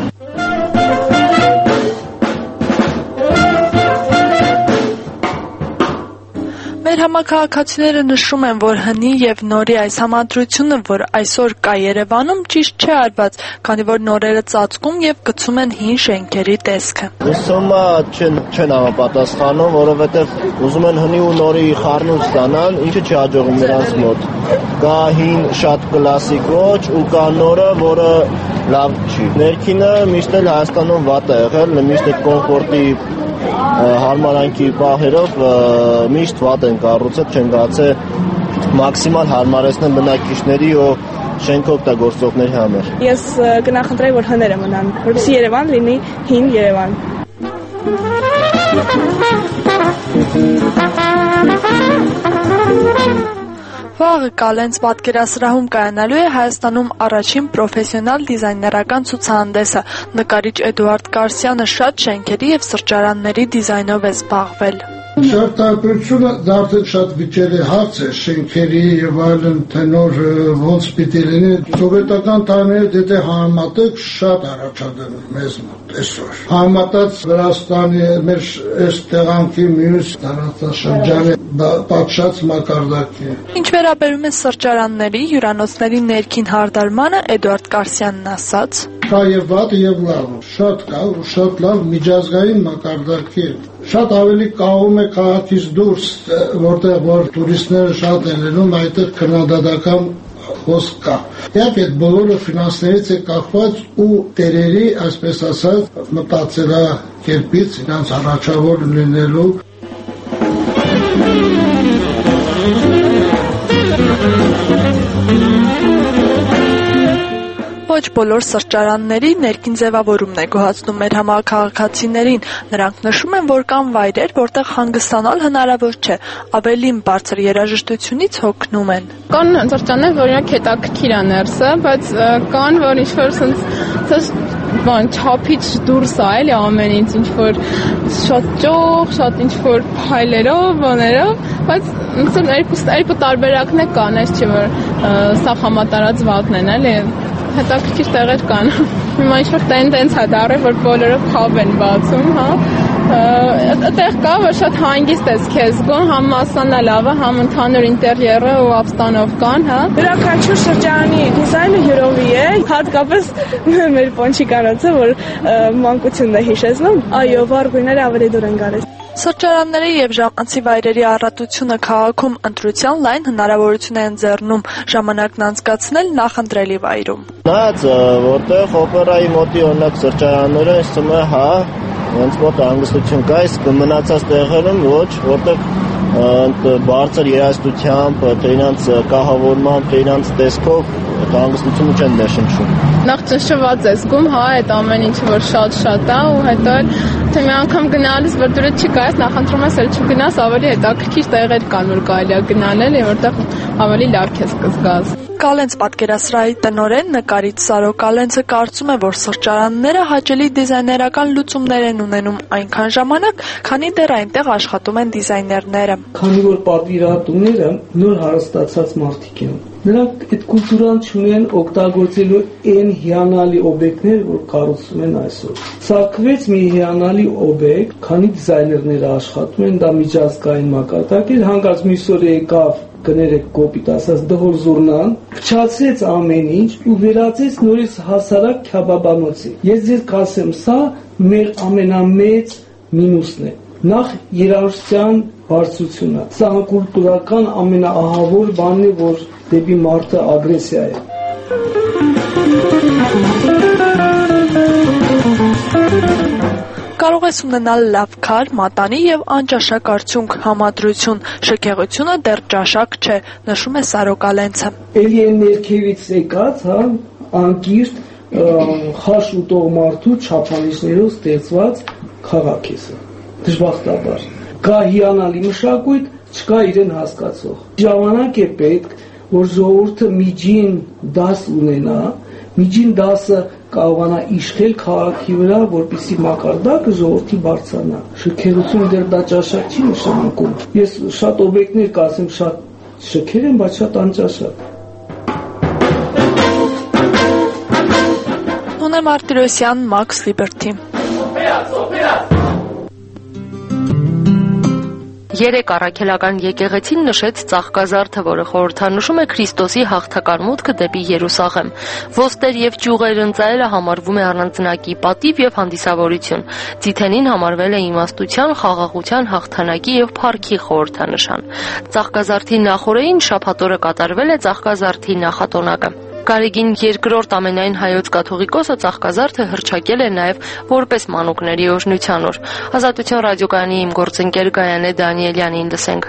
Մեր համաքաղաքացիները նշում են, որ հնի եւ նորի այս համադրությունը, որ այսօր կա Երևանում, ճիշտ չէ արված, քանի որ նորերը ծածկում եւ գցում են հին շենքերի տեսքը։ Ուսումը չեն համապատասխանում, որովհետեւ ուզում են հնի ու նորի խառնուրդ ստանալ, ինչը չի հաջողում նրանց մոտ։ Կա հին շատ կլասիկ ոչ ու կա նորը, որը լավ չի։ Ներքինը միշտ էլ Հայաստանում վատ է եղել, միշտ այդ կոմֆորտի հարմարանքի պահերով միշտ վատ են կառուցել, չեն գացել մաքսիմալ հարմարեցնեն բնակիչների ու շենք օգտագործողների համար։ Ես կնախընտրեի, որ հները մնան, որպեսզի Երևան լինի հին Երևան։ Վաղը Կալենց պատկերասրահում կայանալու է Հայաստանում առաջին պրոֆեսիոնալ դիզայներական ցուցահանդեսը։ Նկարիչ Էդուարդ Գարսյանը շատ շենքերի եւ սրճարանների դիզայնով է զբաղվել։ Ճարտարապետությունը դարձել շատ վիճելի հարց է, շենքերի եւ այլն թենոր ոնց պիտի լինի։ Սովետական տարիներից եթե համեմատեք, շատ առաջադեմ մեզ մոտ այսօր։ Համեմատած Վրաստանի մեր այս տեղանքի մյուս տարածաշրջանի պատշաճ մակարդակի։ Ինչ վերաբերում է սրճարանների, հյուրանոցների ներքին հարդարմանը, Էդուարդ Գարսյանն ասաց. Կա եւ վատ եւ լավ, շատ կա ու շատ լավ միջազգային մակարդակի։ Շատ ավելի կաղում է քաղաքից դուրս, որտեղ որ տուրիստները շատ են լինում, այդտեղ քննադատական խոսք կա։ Եվ այդ բոլորը ֆինանսներից է կախված ու տերերի, այսպես ասած, մտածելակերպից իրancs առաջավոր լինելու։ Ոչ բոլոր սրճարանների ներքին ձևավորումն է գոհացնում մեր համաքաղաքացիներին։ Նրանք նշում են, որ կան վայրեր, որտեղ հանգստանալ հնարավոր չէ, ավելին բարձր երաժշտությունից հոգնում են։ Կան սրճարաններ, որ իրենք հետաքրքիր են ներսը, բայց կան, որ ինչ-որ sense չափից դուրս է, էլի ամենից, ինչ-որ շատ ճոխ, շատ ինչ-որ փայլերով, բաներով, բայց այլ տարբերակներ կան, այս չէ, որ սա համատարած վատն են, էլի։ Հետաքրքիր տեղեր կան։ Հիմա ինչ-որ տենդենց է դառել, որ բոլորը փաբ են բացում, հա։ Այդտեղ կա, որ շատ հանգիստ ես քեզ զգում, համ մասանը լավ է, համ ընդհանուր ինտերիերը ու ապստանովկան, հա։ Յուրաքանչյուր շրջանի դիզայնը յուրովի է, հատկապես մեր Պոնչիկանոցը, որ մանկությունն է հիշեցնում, այո, վառ գույները ավելի դուր են գալիս։ Սրճարանների եւ ժամանցի վայրերի առատությունը քաղաքում ընտրության լայն հնարավորություն է ընձեռնում ժամանակն անցկացնել նախընտրելի վայրում։ Նայած, որտեղ օպերայի մոտի օրինակ սրճարանները, ինձ թվում է, հա, հենց մոտ հանգստություն կա, իսկ մնացած տեղերում ոչ, որտեղ բարձր երաժշտությամբ, դրանց կահավորմամբ, դրանց տեսքով հանգստությունը չեն ներշնչում։ Նախ ճնշված ես զգում, հա, այդ ամեն ինչը որ շատ է ու հետո թե մի անգամ գնալիս որ դուրս չգաս, նախընտրում ես էլ չգնաս, ավելի հետաքրքիր տեղեր կան որ կարելի է գնալ եւ որտեղ ավելի լավ քեզ կզգաս։ Կալենց պատկերասրահի տնօրեն նկարիչ Սարո Կալենցը կարծում է, որ սրճարանները հաճելի դիզայներական լուծումներ են ունենում այնքան ժամանակ, քանի դեռ այնտեղ աշխատում են դիզայներները։ Քանի որ պատվիրատուները նոր հարստացած մարդիկ են, նրանք այդ կուլտուրան չունեն օգտագործելու այն հիանալի օբյեկտներ, որ կառուցում են այսօր։ Սարքվեց մի հիանալի օբյեկտ, քանի դիզայներները աշխատում են, դա միջազգային մակարդակ էր, հանկարծ մյուս օր եկավ կներեք կոպիտ ասած դհոր զուրնան, փչացրեց ամեն ինչ ու վերածեց նորից հասարակ քյաբաբանոցի։ Ես ձեզ կասեմ, սա մեր ամենամեծ մինուսն է։ Նախ երաժշտության բարձրությունը։ Սա կուլտուրական ամենաահավոր բանն է, որ դեպի մարդը ագրեսիա է։ Կարող ես ունենալ լավ քար, մատանի եւ անճաշակ արդյունք, համադրություն, շքեղությունը դեռ ճաշակ չէ, նշում է Սարո Կալենցը։ Էլի են ներքևից եկած, հա, անկիրթ խաշ ուտող մարդու չափանիշներով ստեղծված քաղաք է սա։ Դժբախտաբար։ Կա հիանալի մշակույթ, չկա իրեն հասկացող։ Ժամանակ է պետք, որ ժողովուրդը միջին դաս ունենա, միջին դասը կարողանա իշխել քաղաքի վրա, որպեսզի մակարդակը ժողովրդի բարձրանա։ Շքեղությունը դեռ դա ճաշակ չի նշանակում։ Ես շատ օբյեկտներ կասեմ, շատ շքեղ են, բայց շատ անճաշակ։ Հունե Մարտիրոսյան, Max Liberty։ Երեք առաքելական եկեղեցին նշեց Ծաղկազարդը, որը խորհրդանշում է Քրիստոսի հաղթական մուտքը դեպի Երուսաղեմ։ Ոստեր եւ ճյուղեր ընծայելը համարվում է առանձնակի պատիվ եւ հանդիսավորություն։ Ձիթենին համարվել է իմաստության, խաղաղության, հաղթանակի եւ փառքի խորհրդանշան։ Ծաղկազարդի նախօրեին շաբաթ օրը կատարվել է Ծաղկազարդի նախատոնակը։ Գարեգին II ամենայն հայոց կաթողիկոսը Ծաղկազարդը հռչակել է նաև որպես մանուկների օրհնության օր։ Ազատություն ռադիոկայանի իմ գործընկեր Գայանե Դանիելյանին լսենք։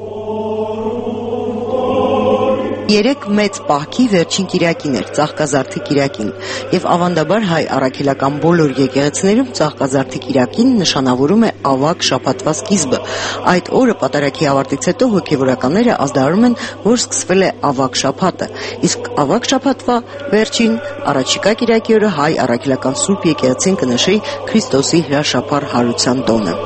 Երեք մեծ պահքի վերջին կիրակին էր Ծաղկազարդի կիրակին եւ ավանդաբար հայ առաքելական բոլոր եկեղեցիներում Ծաղկազարդի կիրակին նշանավորում է ավագ շաբաթվա սկիզբը։ Այդ օրը պատարագի ավարտից հետո հոգեվորականները ազդարարում են, որ սկսվել է ավագ շաբաթը, իսկ ավագ շաբաթվա վերջին առաջիկա կիրակի օրը հայ առաքելական Սուրբ եկեղեցին կնշի Քրիստոսի հրաշափառ հարության տոնը։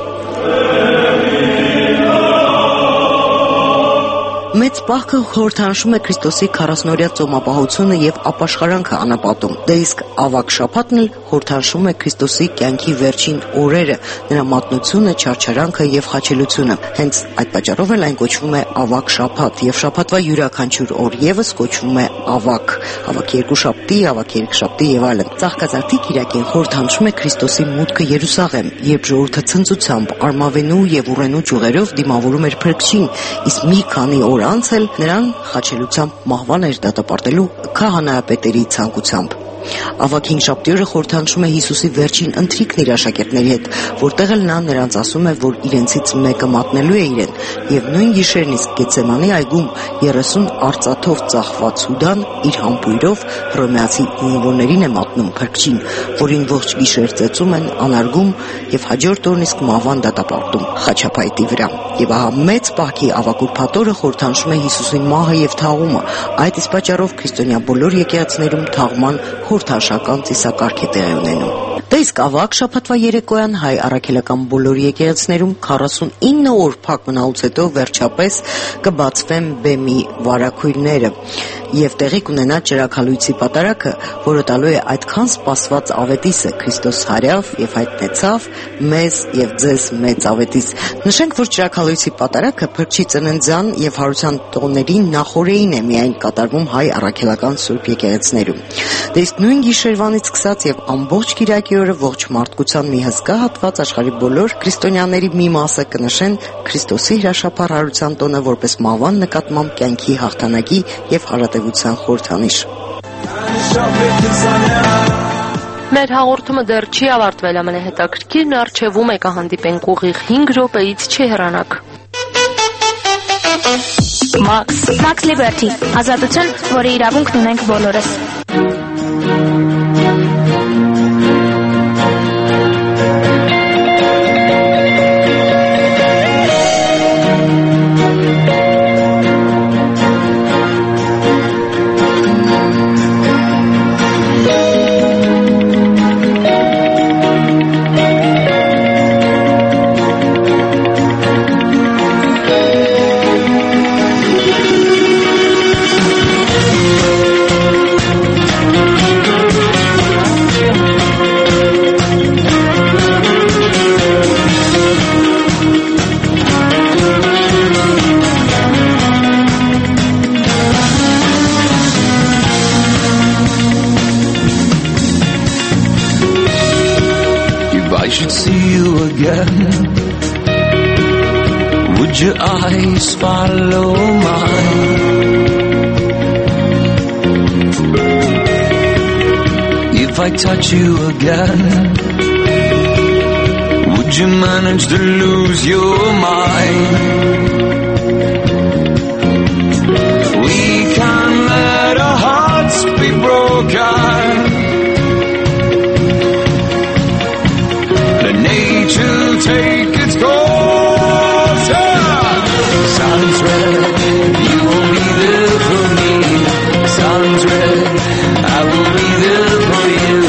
Մեծ պահքը խորհրդանշում է Քրիստոսի 40-օրյա ծոմապահությունը եւ ապաշխարանքը անապատում։ Դե իսկ ավագ շաբաթն էլ խորհրդանշում է Քրիստոսի կյանքի վերջին օրերը, նրա մատնությունը, չարչարանքը եւ խաչելությունը։ Հենց այդ պատճառով էլ այն կոչվում է ավագ շաբաթ եւ շաբաթվա յուրաքանչյուր օր եւս կոչվում է ավագ։ Ավագ երկուշաբթի, ավագ երեքշաբթի եւ այլն։ Ծաղկազարդի կիրակին խորհրդանշում է Քրիստոսի մուտքը Երուսաղեմ, երբ ժողովուրդը ցնծությամբ, արմավենու եւ ուռենու ճյուղերով դիմավորում էր Փրկչին, իսկ մի քանի օր անց էլ նրան խաչելությամբ մահվան էր դատապարտելու քահանայապետերի ցանկությամբ։ Ավագ հինգշաբթի օրը խորհրդանշում է Հիսուսի վերջին ընթրիքն իր աշակերտների հետ, որտեղ էլ նա նրանց ասում է, որ իրենցից մեկը մատնելու է իրեն, եւ նույն գիշերն իսկ Գեթսեմանի այգում 30 արծաթով ծախված Հուդան իր համբույրով հռոմեացի զինվորներին է մատնում Փրկչին, որին ողջ գիշեր ծեծում են, անարգում եւ հաջորդ օրն իսկ մահվան դատապարտում խաչապայտի վրա։ Եվ ահա մեծ պահքի ավագ ուրբաթ-օրը խորհրդանշում է Հիսուսի մահը եւ թաղումը։ Այդ իսկ պատճառով քրիստոնյա բոլոր եկեղեցիներում թաղման խորհրդանշական ծիսակարգ է տեղի ունենում։ Դե իսկ ավագ շաբաթվա երեկոյան հայ առաքելական բոլոր եկեղեցիներում 49 օր փակ մնալուց հետո վերջապես կբացվեն բեմի վարագույրները եւ տեղի կունենա ճրագալույցի պատարագը, որը տալու է այդքան սպասված ավետիսը Քրիստոս հարյավ եւ հայտնեցավ մեզ եւ ձեզ մեծ ավետիս։ Նշենք, որ ճրագալույցի պատարագը Փրկչի ծննդյան եւ հարության տոներին նախօրեին է միայն կատարվում հայ առաքելական Սուրբ եկեղեցիներում։ Դե իսկ նույն գիշերվանից սկսած եւ ամբողջ կիրակի օրը ողջ մարդկության մի հսկա հատված աշխարհի բոլոր քրիստոնյաների մի մասը կնշեն Քրիստոսի հրաշափառ հարության տոնը որպես մահվան նկատմամբ կյանքի հաղթանակի եւ հարատեվության խորհրդանիշ։ Մեր հաղորդումը դեռ չի ավարտվել, ամենահետաքրքիրն առջևում է կհանդիպենք ուղիղ 5 րոպեից չի հեռանաք։ Max Liberty, ազատություն, որի իրավունքն ունենք բոլորս։ Would your eyes follow mine? If I touch you again, would you manage to lose your mind? We can't let our hearts be broken. Let nature take its course. Sun's red, you will be there for me. Sun's red, I will be there for you.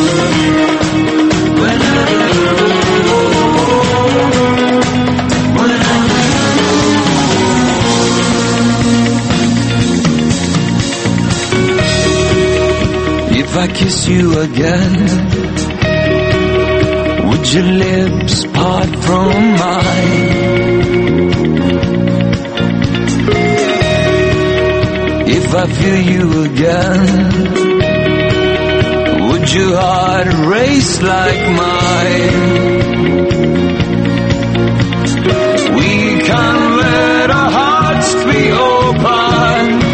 If I kiss you again, would your lips part from mine? If I feel you again, would your heart race like mine? We can't let our hearts be open.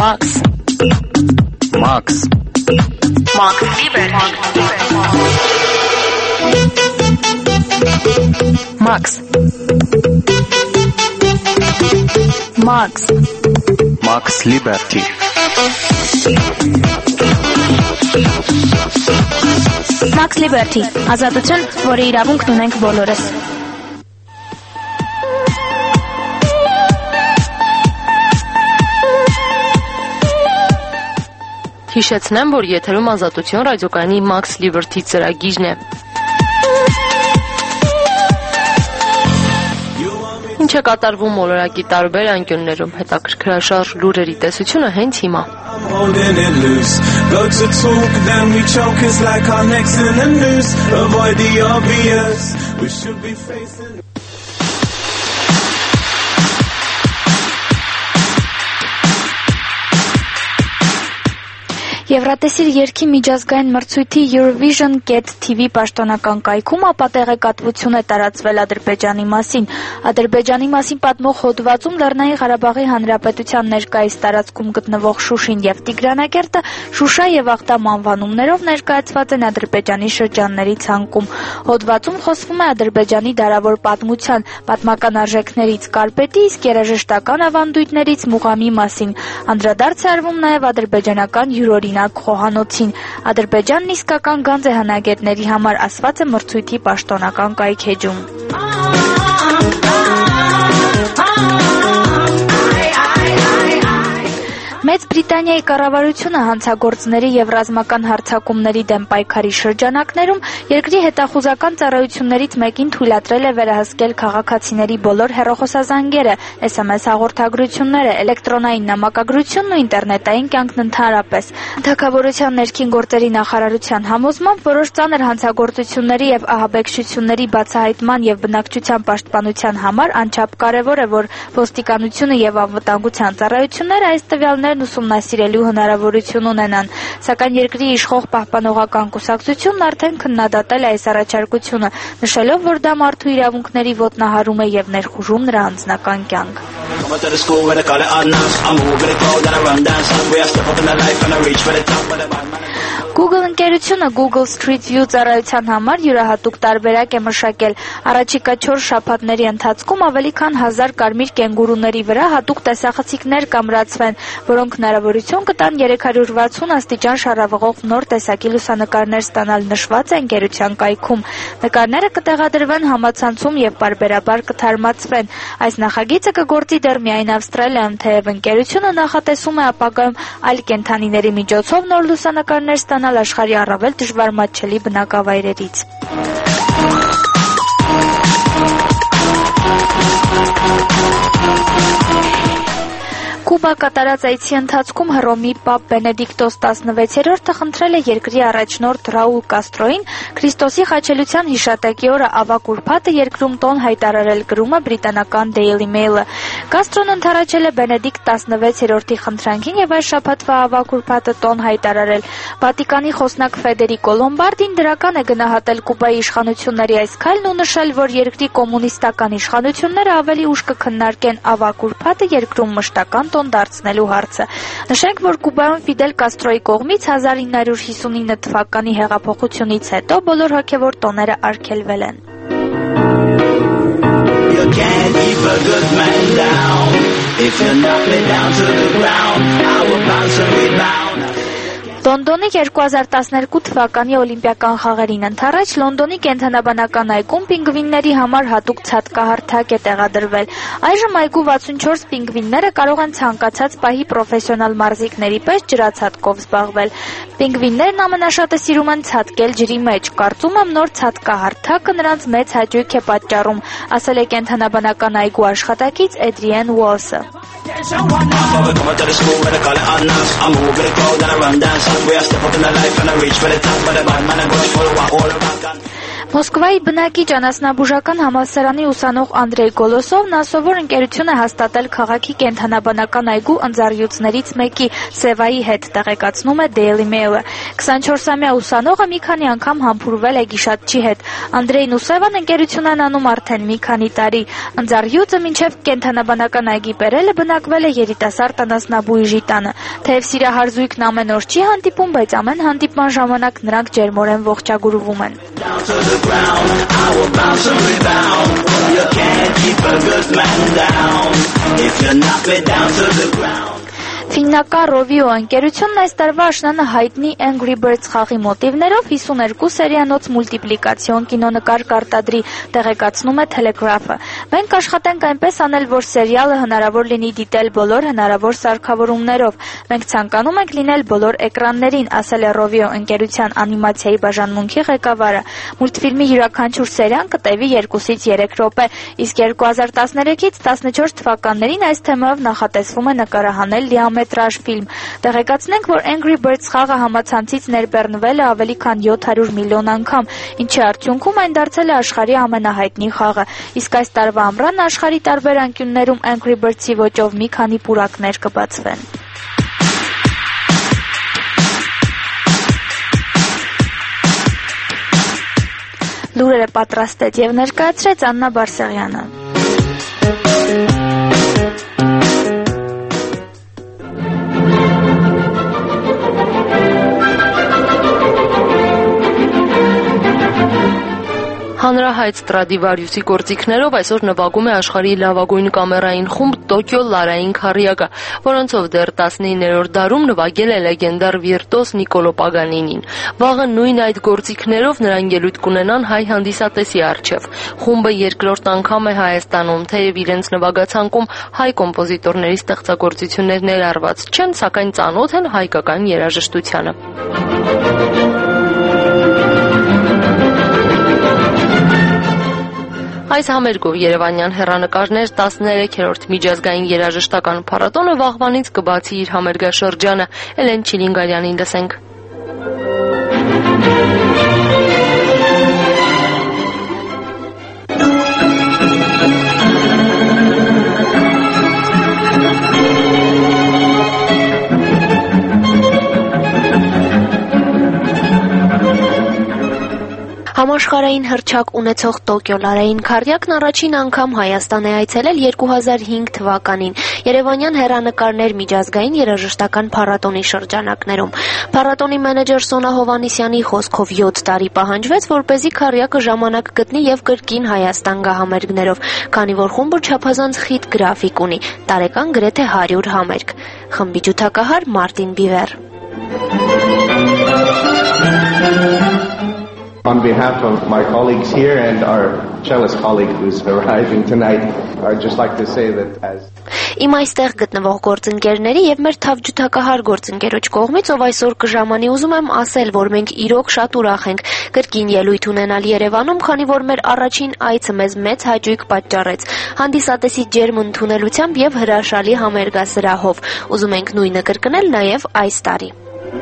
Max Liberty Max Liberty, ազատություն, որի իրավունքն ունենք բոլորս։ Հիշեցնեմ, որ եթերում ազատություն ռադիոկայանի Max Liberty ծրագիրն է։ Ինչ է կատարվում մոլորակի տարբեր անկյուններում, հետաքրքրաշարժ լուրերի տեսությունը հենց հիմա։ Holding it loose. Go to talk, then we choke. It's like our necks in the noose. Avoid the obvious. We should be facing. Եվրատեսիլ երգի միջազգային մրցույթի Eurovision Get TV պաշտոնական կայքում ապա տեղեկատվություն է տարածվել Ադրբեջանի մասին։ Ադրբեջանի մասին պատմող հոդվածում Լեռնային Ղարաբաղի Հանրապետության ներկայիս տարածքում գտնվող Շուշին եւ Տիգրանակերտը Շուշա եւ Ախտամ անվանումներով ներկայացված են Ադրբեջանի շրջանների ցանկում։ Հոդվածում խոսվում է Ադրբեջանի դարավոր պատմության, պատմական արժեքներից կարպետի, իսկ երաժշտական ավանդույթներից մուղամի մասին։ Անդրադարձ է արվում նաեւ ադրբեջանական յուրօրինակ խոհանոցին։ Ադրբեջանն իսկական գանձ է հնագետների համար, ասված է մրցույթի պաշտոնական կայքեջում։ Մեծ Բրիտանիայի կառավարությունը հանցագործների եւ ռազմական հարձակումների դեմ պայքարի շրջանակներում երկրի հետախուզական ծառայություններից մեկին թույլատրել է վերահսկել քաղաքացիների բոլոր հեռախոսազանգերը, SMS հաղորդագրությունները, էլեկտրոնային նամակագրությունն ու ինտերնետային կյանքն ընդհանրապես։ Թագավորության ներքին գործերի նախարարության համոզմամբ որոշ ծանր հանցագործությունների եւ ահաբեկչությունների բացահայտման եւ բնակչության պաշտպանության համար անչափ կարեւոր է, որ ոստիկանությունը եւ անվտանգության ծառայությունները այս տվյալներն ուսումնասիրելու հնարավորություն ունենան, սակայն երկրի իշխող պահպանողական կուսակցությունն արդեն քննադատել է այս առաջարկությունը, նշելով, որ դա մարդու իրավունքների ոտնահարում է եւ ներխուժում նրա անձնական կյանք։ Google ընկերությունը Google Street View ծառայության համար յուրահատուկ տարբերակ է մշակել։ Առաջիկա 4 շաբաթների ընթացքում ավելի քան 1000 կարմիր կենգուրուների վրա հատուկ տեսախցիկներ կամրացվեն, որոնք հնարավորություն կտան 360 աստիճան շարավղով նոր տեսակի լուսանկարներ ստանալ, նշված է ընկերության կայքում։ Նկարները կտեղադրվեն համացանցում եւ պարբերաբար կթարմացվեն։ Այս նախագիծը կգործի դեռ միայն Ավստրալիայում, թեև ընկերությունը նախատեսում է ապագայում այլ կենդանիների միջոցով նոր լուսանկարներ ստանալ աշխարհի առավել դժվար մատչելի բնակավայրերից։ Կուբա կատարած այցի ընթացքում Հռոմի պապ Բենեդիկտոս 16-րդը խնդրել է երկրի առաջնորդ Ռաուլ Կաստրոին Քրիստոսի խաչելության հիշատակի օրը ավագ ուրբաթը երկրում տոն հայտարարել, գրում է բրիտանական Daily Mail-ը։ Կաստրոն ընդառաջել է Բենեդիկտ 16-րդի խնդրանքին եւ այս շաբաթվա ավագ ուրբաթը տոն հայտարարել։ Վատիկանի խոսնակ Ֆեդերիկո Լոմբարդին դրական է գնահատել Կուբայի իշխանությունների այս քայլն ու նշել, որ երկրի կոմունիստական իշխանությունները ավելի ուշ կքննարկեն ավագ ուրբաթը երկրում մշտական տոն դարձնելու հարցը։ Նշենք, որ Կուբայում Ֆիդել Կաստրոյի կողմից 1959 թվականի հեղափոխությունից հետո բոլոր հոգևոր տոները արգելվել են։ You can't keep a good man down. If you knock me down to the ground, I will bounce and rebound. Լոնդոնի 2012 թվականի օլիմպիական խաղերին ընթառաջ Լոնդոնի կենդանաբանական այգում պինգվինների համար հատուկ ցատկահարթակ է տեղադրվել։ Այժմ այգու 64 պինգվինները կարող են ցանկացած պահի պրոֆեսիոնալ մարզիկների պես ջրացատկով զբաղվել։ Պինգվիններն ամենաշատը սիրում են ցատկել ջրի մեջ։ Կարծում եմ նոր ցատկահարթակը նրանց մեծ հաճույք է պատճառում, ասել է կենդանաբանական այգու աշխատակից Էդրիեն Ուոլսը։ Մոսկվայի բնակիչ անասնաբուժական համալսարանի ուսանող Անդրեյ Գոլոսովն ասովոր ընկերություն է հաստատել քաղաքի կենդանաբանական այգու ընձառյուծներից մեկի Սևայի հետ, տեղեկացնում է Daily Mail-ը։ 24-ամյա ուսանողը մի քանի անգամ համբուրվել է գիշատչի հետ։ Անդրեյն ու Սևան ընկերություն են անում արդեն մի քանի տարի։ Ընձառյուծը մինչև կենդանաբանական այգի բերելը բնակվել է երիտասարդ անասնաբույժի տանը։ Թեև սիրահարզույքն ամեն օր չի հանդիպում, բայց ամեն հանդիպման ժամանակ նրանք ջերմորեն ողջագուրվում են։ I will bounce and rebound. You can't keep a good man down if you knock me down to the ground. Ֆիննական Rovio ընկերությունն այս տարվա աշնանը հայտնի Angry Birds խաղի մոտիվներով 52 սերիանոց մուլտիպլիկացիոն կինոնկար կարտադրի, տեղեկացնում է Telegraph-ը։ Մենք աշխատենք այնպես անել, որ սերիալը հնարավոր լինի դիտել բոլոր հնարավոր սարքավորումներով։ Մենք ցանկանում ենք լինել բոլոր էկրաններին, ասել է Rovio ընկերության անիմացիայի բաժանմունքի ղեկավարը։ Մուլտֆիլմի յուրաքանչյուր սերիան կտևի 2-ից 3 րոպե, իսկ 2013-ից 14 թվականներին այս թեմայով նախատեսվում է նկարահանել լիամետրաժ ֆիլմ։ Տեղեկացնենք, որ Angry Birds խաղը համացանցից ներբեռնվել է ավելի քան 700 միլիոն անգամ, ինչի արդյունքում այն դարձել է աշխարհի ամենահայտնի խաղը։ Իսկ այս տարվա ամռան աշխարհի տարբեր անկյուններում Angry Birds-ի ոճով մի քանի պուրակներ կբացվեն։ Լուրերը պատրաստեց եւ ներկայացրեց Աննա Բարսեղյանը։ Հանրահայտ Ստրադիվարիուսի գործիքներով այսօր նվագում է աշխարհի լավագույն կամերային խումբ Տոկիո լարային քարյակը, որոնցով դեռ 19-րդ դարում նվագել է լեգենդար վիրտուոզ Նիկոլո Պագանինին։ Վաղը նույն այդ գործիքներով նրան ելույթ կունենան հայ հանդիսատեսի առջև։ Խումբը երկրորդ անգամ է Հայաստանում, թեև իրենց նվագացանկում հայ կոմպոզիտորների ստեղծագործություններ ներառված չեն, սակայն ծանոթ են հայկական երաժշտությանը։ Այս համերգով երևանյան հեռանկարներ 13-րդ միջազգային երաժշտական փառատոնը վաղվանից կբացի իր համերգաշրջանը։ Էլեն Չիլինգարյանին լսենք։ Համաշխարհային հռչակ ունեցող Տոկիո լարային քարյակն առաջին անգամ Հայաստան է այցելել 2005 թվականին Երևանյան հեռանկարներ միջազգային երաժշտական փառատոնի շրջանակներում։ Փառատոնի մենեջեր Սոնա Հովանիսյանի խոսքով 7 տարի պահանջվեց, որպեսզի քարյակը ժամանակ գտնի եւ կրկին Հայաստան գա համերգներով, քանի որ խումբը չափազանց խիտ գրաֆիկ ունի, տարեկան գրեթե 100 համերգ։ Խմբի ջութակահար Մարտին Բիվեր։ On behalf of my colleagues here and our cellist colleague who's arriving tonight, I'd just like to say that as Իմ այստեղ գտնվող գործընկերների եւ մեր թավջութակահար գործընկերոջ կողմից, ով այսօր կժամանի, ուզում եմ ասել, որ մենք իրոք շատ ուրախ ենք կրկին ելույթ ունենալ Երևանում, քանի որ մեր առաջին այցը մեզ մեծ հաճույք պատճառեց հանդիսատեսի ջերմ ընդունելությամբ եւ հրաշալի համերգասրահով։ Ուզում ենք նույնը կրկնել նաեւ այս տարի։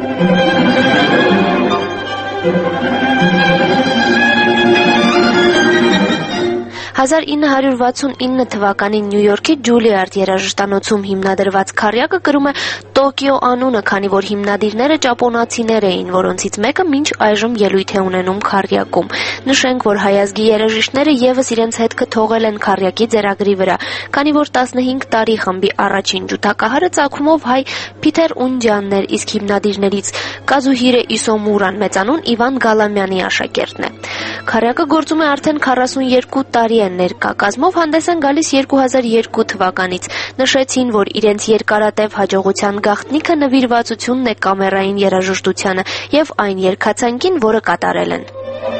«1969 թվականին Նյու Յորքի Ջուլիարդ երաժշտանոցում հիմնադրված քարյակը կրում է Տոկիո անունը, քանի որ հիմնադիրները ճապոնացիներ էին, որոնցից մեկը մինչ այժմ ելույթ է ունենում քարյակում։ Նշենք, որ հայազգի երաժիշտները եւս իրենց հետքը թողել են քարյակի ձեռագրի վրա, քանի որ 15 տարի խմբի առաջին ջութակահարը ծագումով հայ Փիթեր Ունջյանն էր, իսկ հիմնադիրներից Կազուհիրե Իսոմուրան մեծանուն Իվան Գալամյանի աշակերտն է։ Քարյակը գործում է արդեն 42 տարի է ներկա կազմով հանդես են գալիս 2002 թվականից։ Նշեցին, որ իրենց երկարատև հաջողության գաղտնիքը նվիրվածությունն է կամերային երաժշտությանը եւ այն երգացանկին, որը կատարել են։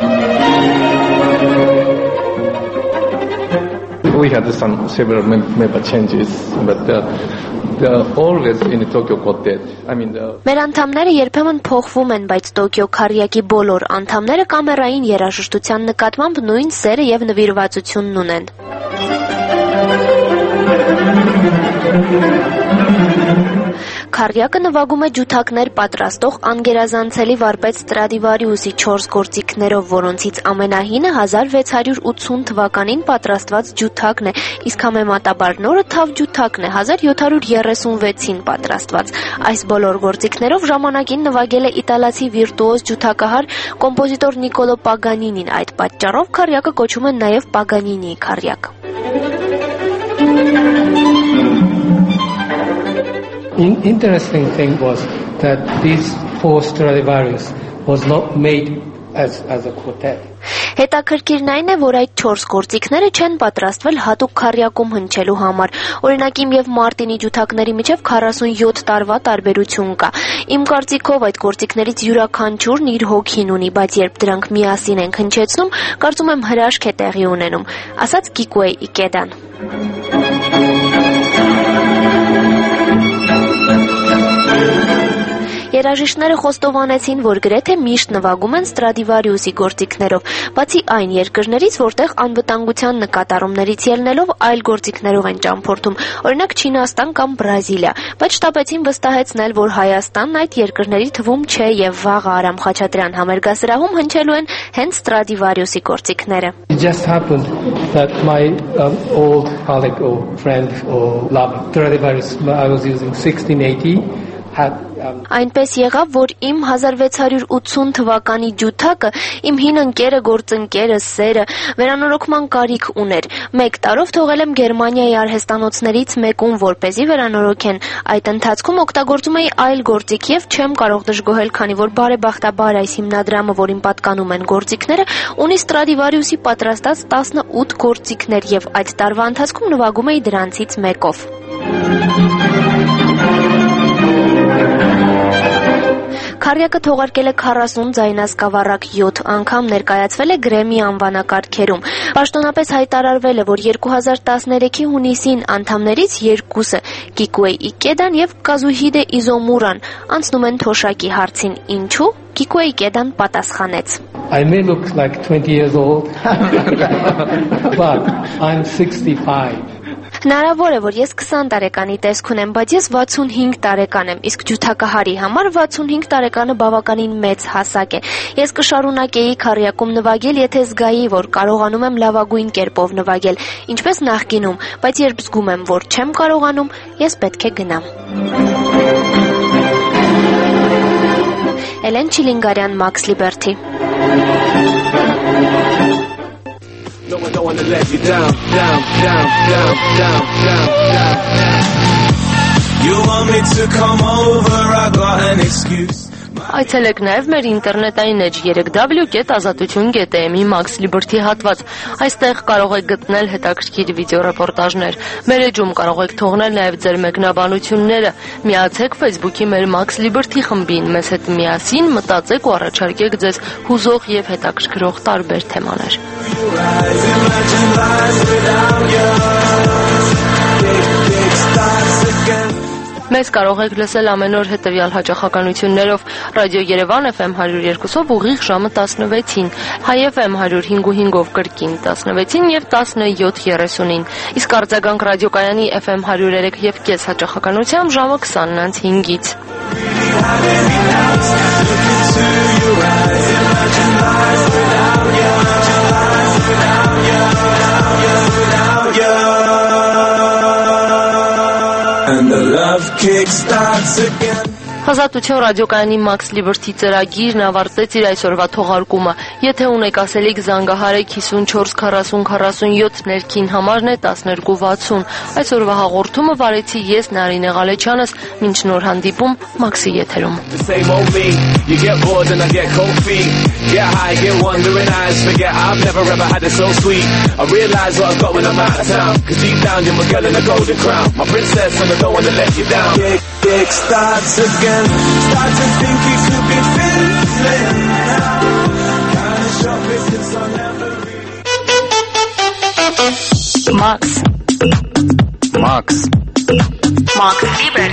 We had several member changes, but always in Tokyo Quartet. Մեր անդամները երբեմն փոխվում են, բայց Տոկիո քարյակի բոլոր անդամները կամերային երաժշտության նկատմամբ նույն սերը եւ նվիրվածությունն ունեն։ քառյակը նվագում է ջութակներ պատրաստող անգերազանցելի վարպետ Ստրադիվարիուսի 4 գործիքներով, որոնցից ամենահինը 1680 թվականին պատրաստված ջութակն է, իսկ համեմատաբար նորը թավ ջութակն է 1736-ին պատրաստված։ Այս բոլոր գործիքներով ժամանակին նվագել է իտալացի վիրտուոզ ջութակահար կոմպոզիտոր Նիկոլո Պագանինին, այդ պատճառով քառյակը կոչում են նաև Պագանինիի քառյակ։ Interesting thing was that this four Stradivarius was not made as a quartet. Հետաքրքիրն այն է, որ այդ 4 գործիքները չեն պատրաստվել հատուկ քառյակում հնչելու համար։ Օրինակ իմ եւ Մարտինի ջութակների միջև 47 տարվա տարբերություն կա։ Իմ կարծիքով այդ գործիքներից յուրաքանչյուրն իր հոգին ունի, բայց երբ դրանք միասին ենք հնչեցնում, կարծում եմ հրաշք է տեղի ունենում, ասաց Կիկուե Իկեդան։ Երաժիշտները խոստովանեցին, որ գրեթե միշտ նվագում են Ստրադիվարիուսի գործիքներով, բացի այն երկրներից, որտեղ անվտանգության նկատառումներից ելնելով այլ գործիքներով են ճամփորդում, օրինակ Չինաստան կամ Բրազիլիա, բայց շտապեցին վստահեցնել, որ Հայաստանն այդ երկրների թվում չէ եւ վաղը Արամ Խաչատրյան համերգասրահում հնչելու են հենց Ստրադիվարիուսի գործիքները։ It just happened that my old colleague or friend or lover Stradivarius I was using 1680 Այնպես եղավ, որ իմ 1680 թվականի ջութակը իմ հին ընկերը, գործընկերը, սերը վերանորոգման կարիք ուներ։ 1 տարով թողել եմ Գերմանիայի արհեստանոցներից մեկում, որպեսզի վերանորոգեն։ Այդ ընթացքում օգտագործում էի այլ գործիք եւ չեմ կարող դժգոհել, քանի որ բարեբախտաբար այս հիմնադրամը, որին պատկանում են գործիքները, ունի Ստրադիվարիուսի պատրաստած 18 գործիքներ եւ այդ տարվա ընթացքում նվագում էի դրանցից մեկով։ Քառյակը թողարկել է 40 ձայնասկավառակ 7 անգամ ներկայացվել է Գրեմի անվանակարգերում։ Պաշտոնապես հայտարարվել է, որ 2013-ի հունիսին անդամներից 2-ը Կիկուե Իկեդան եւ Կազուհիդե Իզոմուրան անցնում են թոշակի հարցին։ Ինչու՞։ Կիկուե Իկեդան պատասխանեց. I may look like 20 years old, but I'm 65. Հնարավոր է, որ ես 20 տարեկանի տեսք ունեմ, բայց ես 65 տարեկան եմ, իսկ ջութակահարի համար 65 տարեկանը բավականին մեծ հասակ է։ Ես կշարունակեի քառյակում նվագել, եթե զգայի, որ կարողանում եմ լավագույն կերպով նվագել, ինչպես նախկինում, բայց երբ զգում եմ, որ չեմ կարողանում, ես պետք է գնամ։ Էլեն Չիլինգարյան, Մաքս Լիբերթի։ No, I don't wanna let you down, down, down, down, down, down, down. You want me to come over, I got an excuse. Այցելեք նաև մեր ինտերնետային էջ 3w.azatutun.am-ի Մաքս Լիբերթի հատված։ Այստեղ կարող եք գտնել հետաքրքիր վիդեոռեպորտաժներ։ Մեր էջում կարող եք թողնել նաև ձեր մեկնաբանությունները։ Միացեք Facebook-ի մեր Մաքս Լիբերթի խմբին, մեզ հետ միասին մտածեք ու առաջարկեք ձեզ հուզող եւ հետաքրքրող տարբեր թեմաներ։ Մեզ կարող եք լսել ամեն օր հետևյալ հաճախականություններով՝ Ռադիո Երևան FM 102-ով ուղիղ ժամը 16-ին, Հայ FM 105.5-ով կրկին 16-ին եւ 17:30-ին, իսկ արձագանք ռադիոկայանի FM 103.5 հաճախականությամբ ժամը 20:05-ից։ And the love kickstarts again. Ազատություն ռադիոկայանի Մաքս Լիբերթի ծրագիրն ավարտեց իր այսօրվա թողարկումը։ Եթե ունեք ասելիք, զանգահարեք 54 40 47 ներքին համարն է 1260։ Այսօրվա հաղորդումը վարեցի ես Նարինե Ղալեչյանս, մինչ նոր հանդիպում Մաքսի եթերում։ You get bored and I get cold feet. Get high, get wandering eyes. Forget I've never ever had it so sweet. I realize what I've got when I'm out of town. Cause deep down you're my girl in a golden crown. My princess and I don't wanna let you down. Kick starts again. Start to think it could be feeling now. Kinda shock because I never really. Max. Max Liber.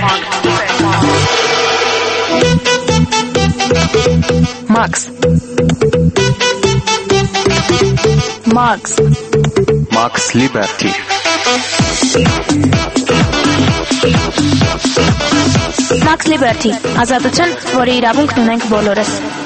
Max. Max Liberty. Նա Max Liberty, ազատություն, որի իրավունքն ունենք բոլորս։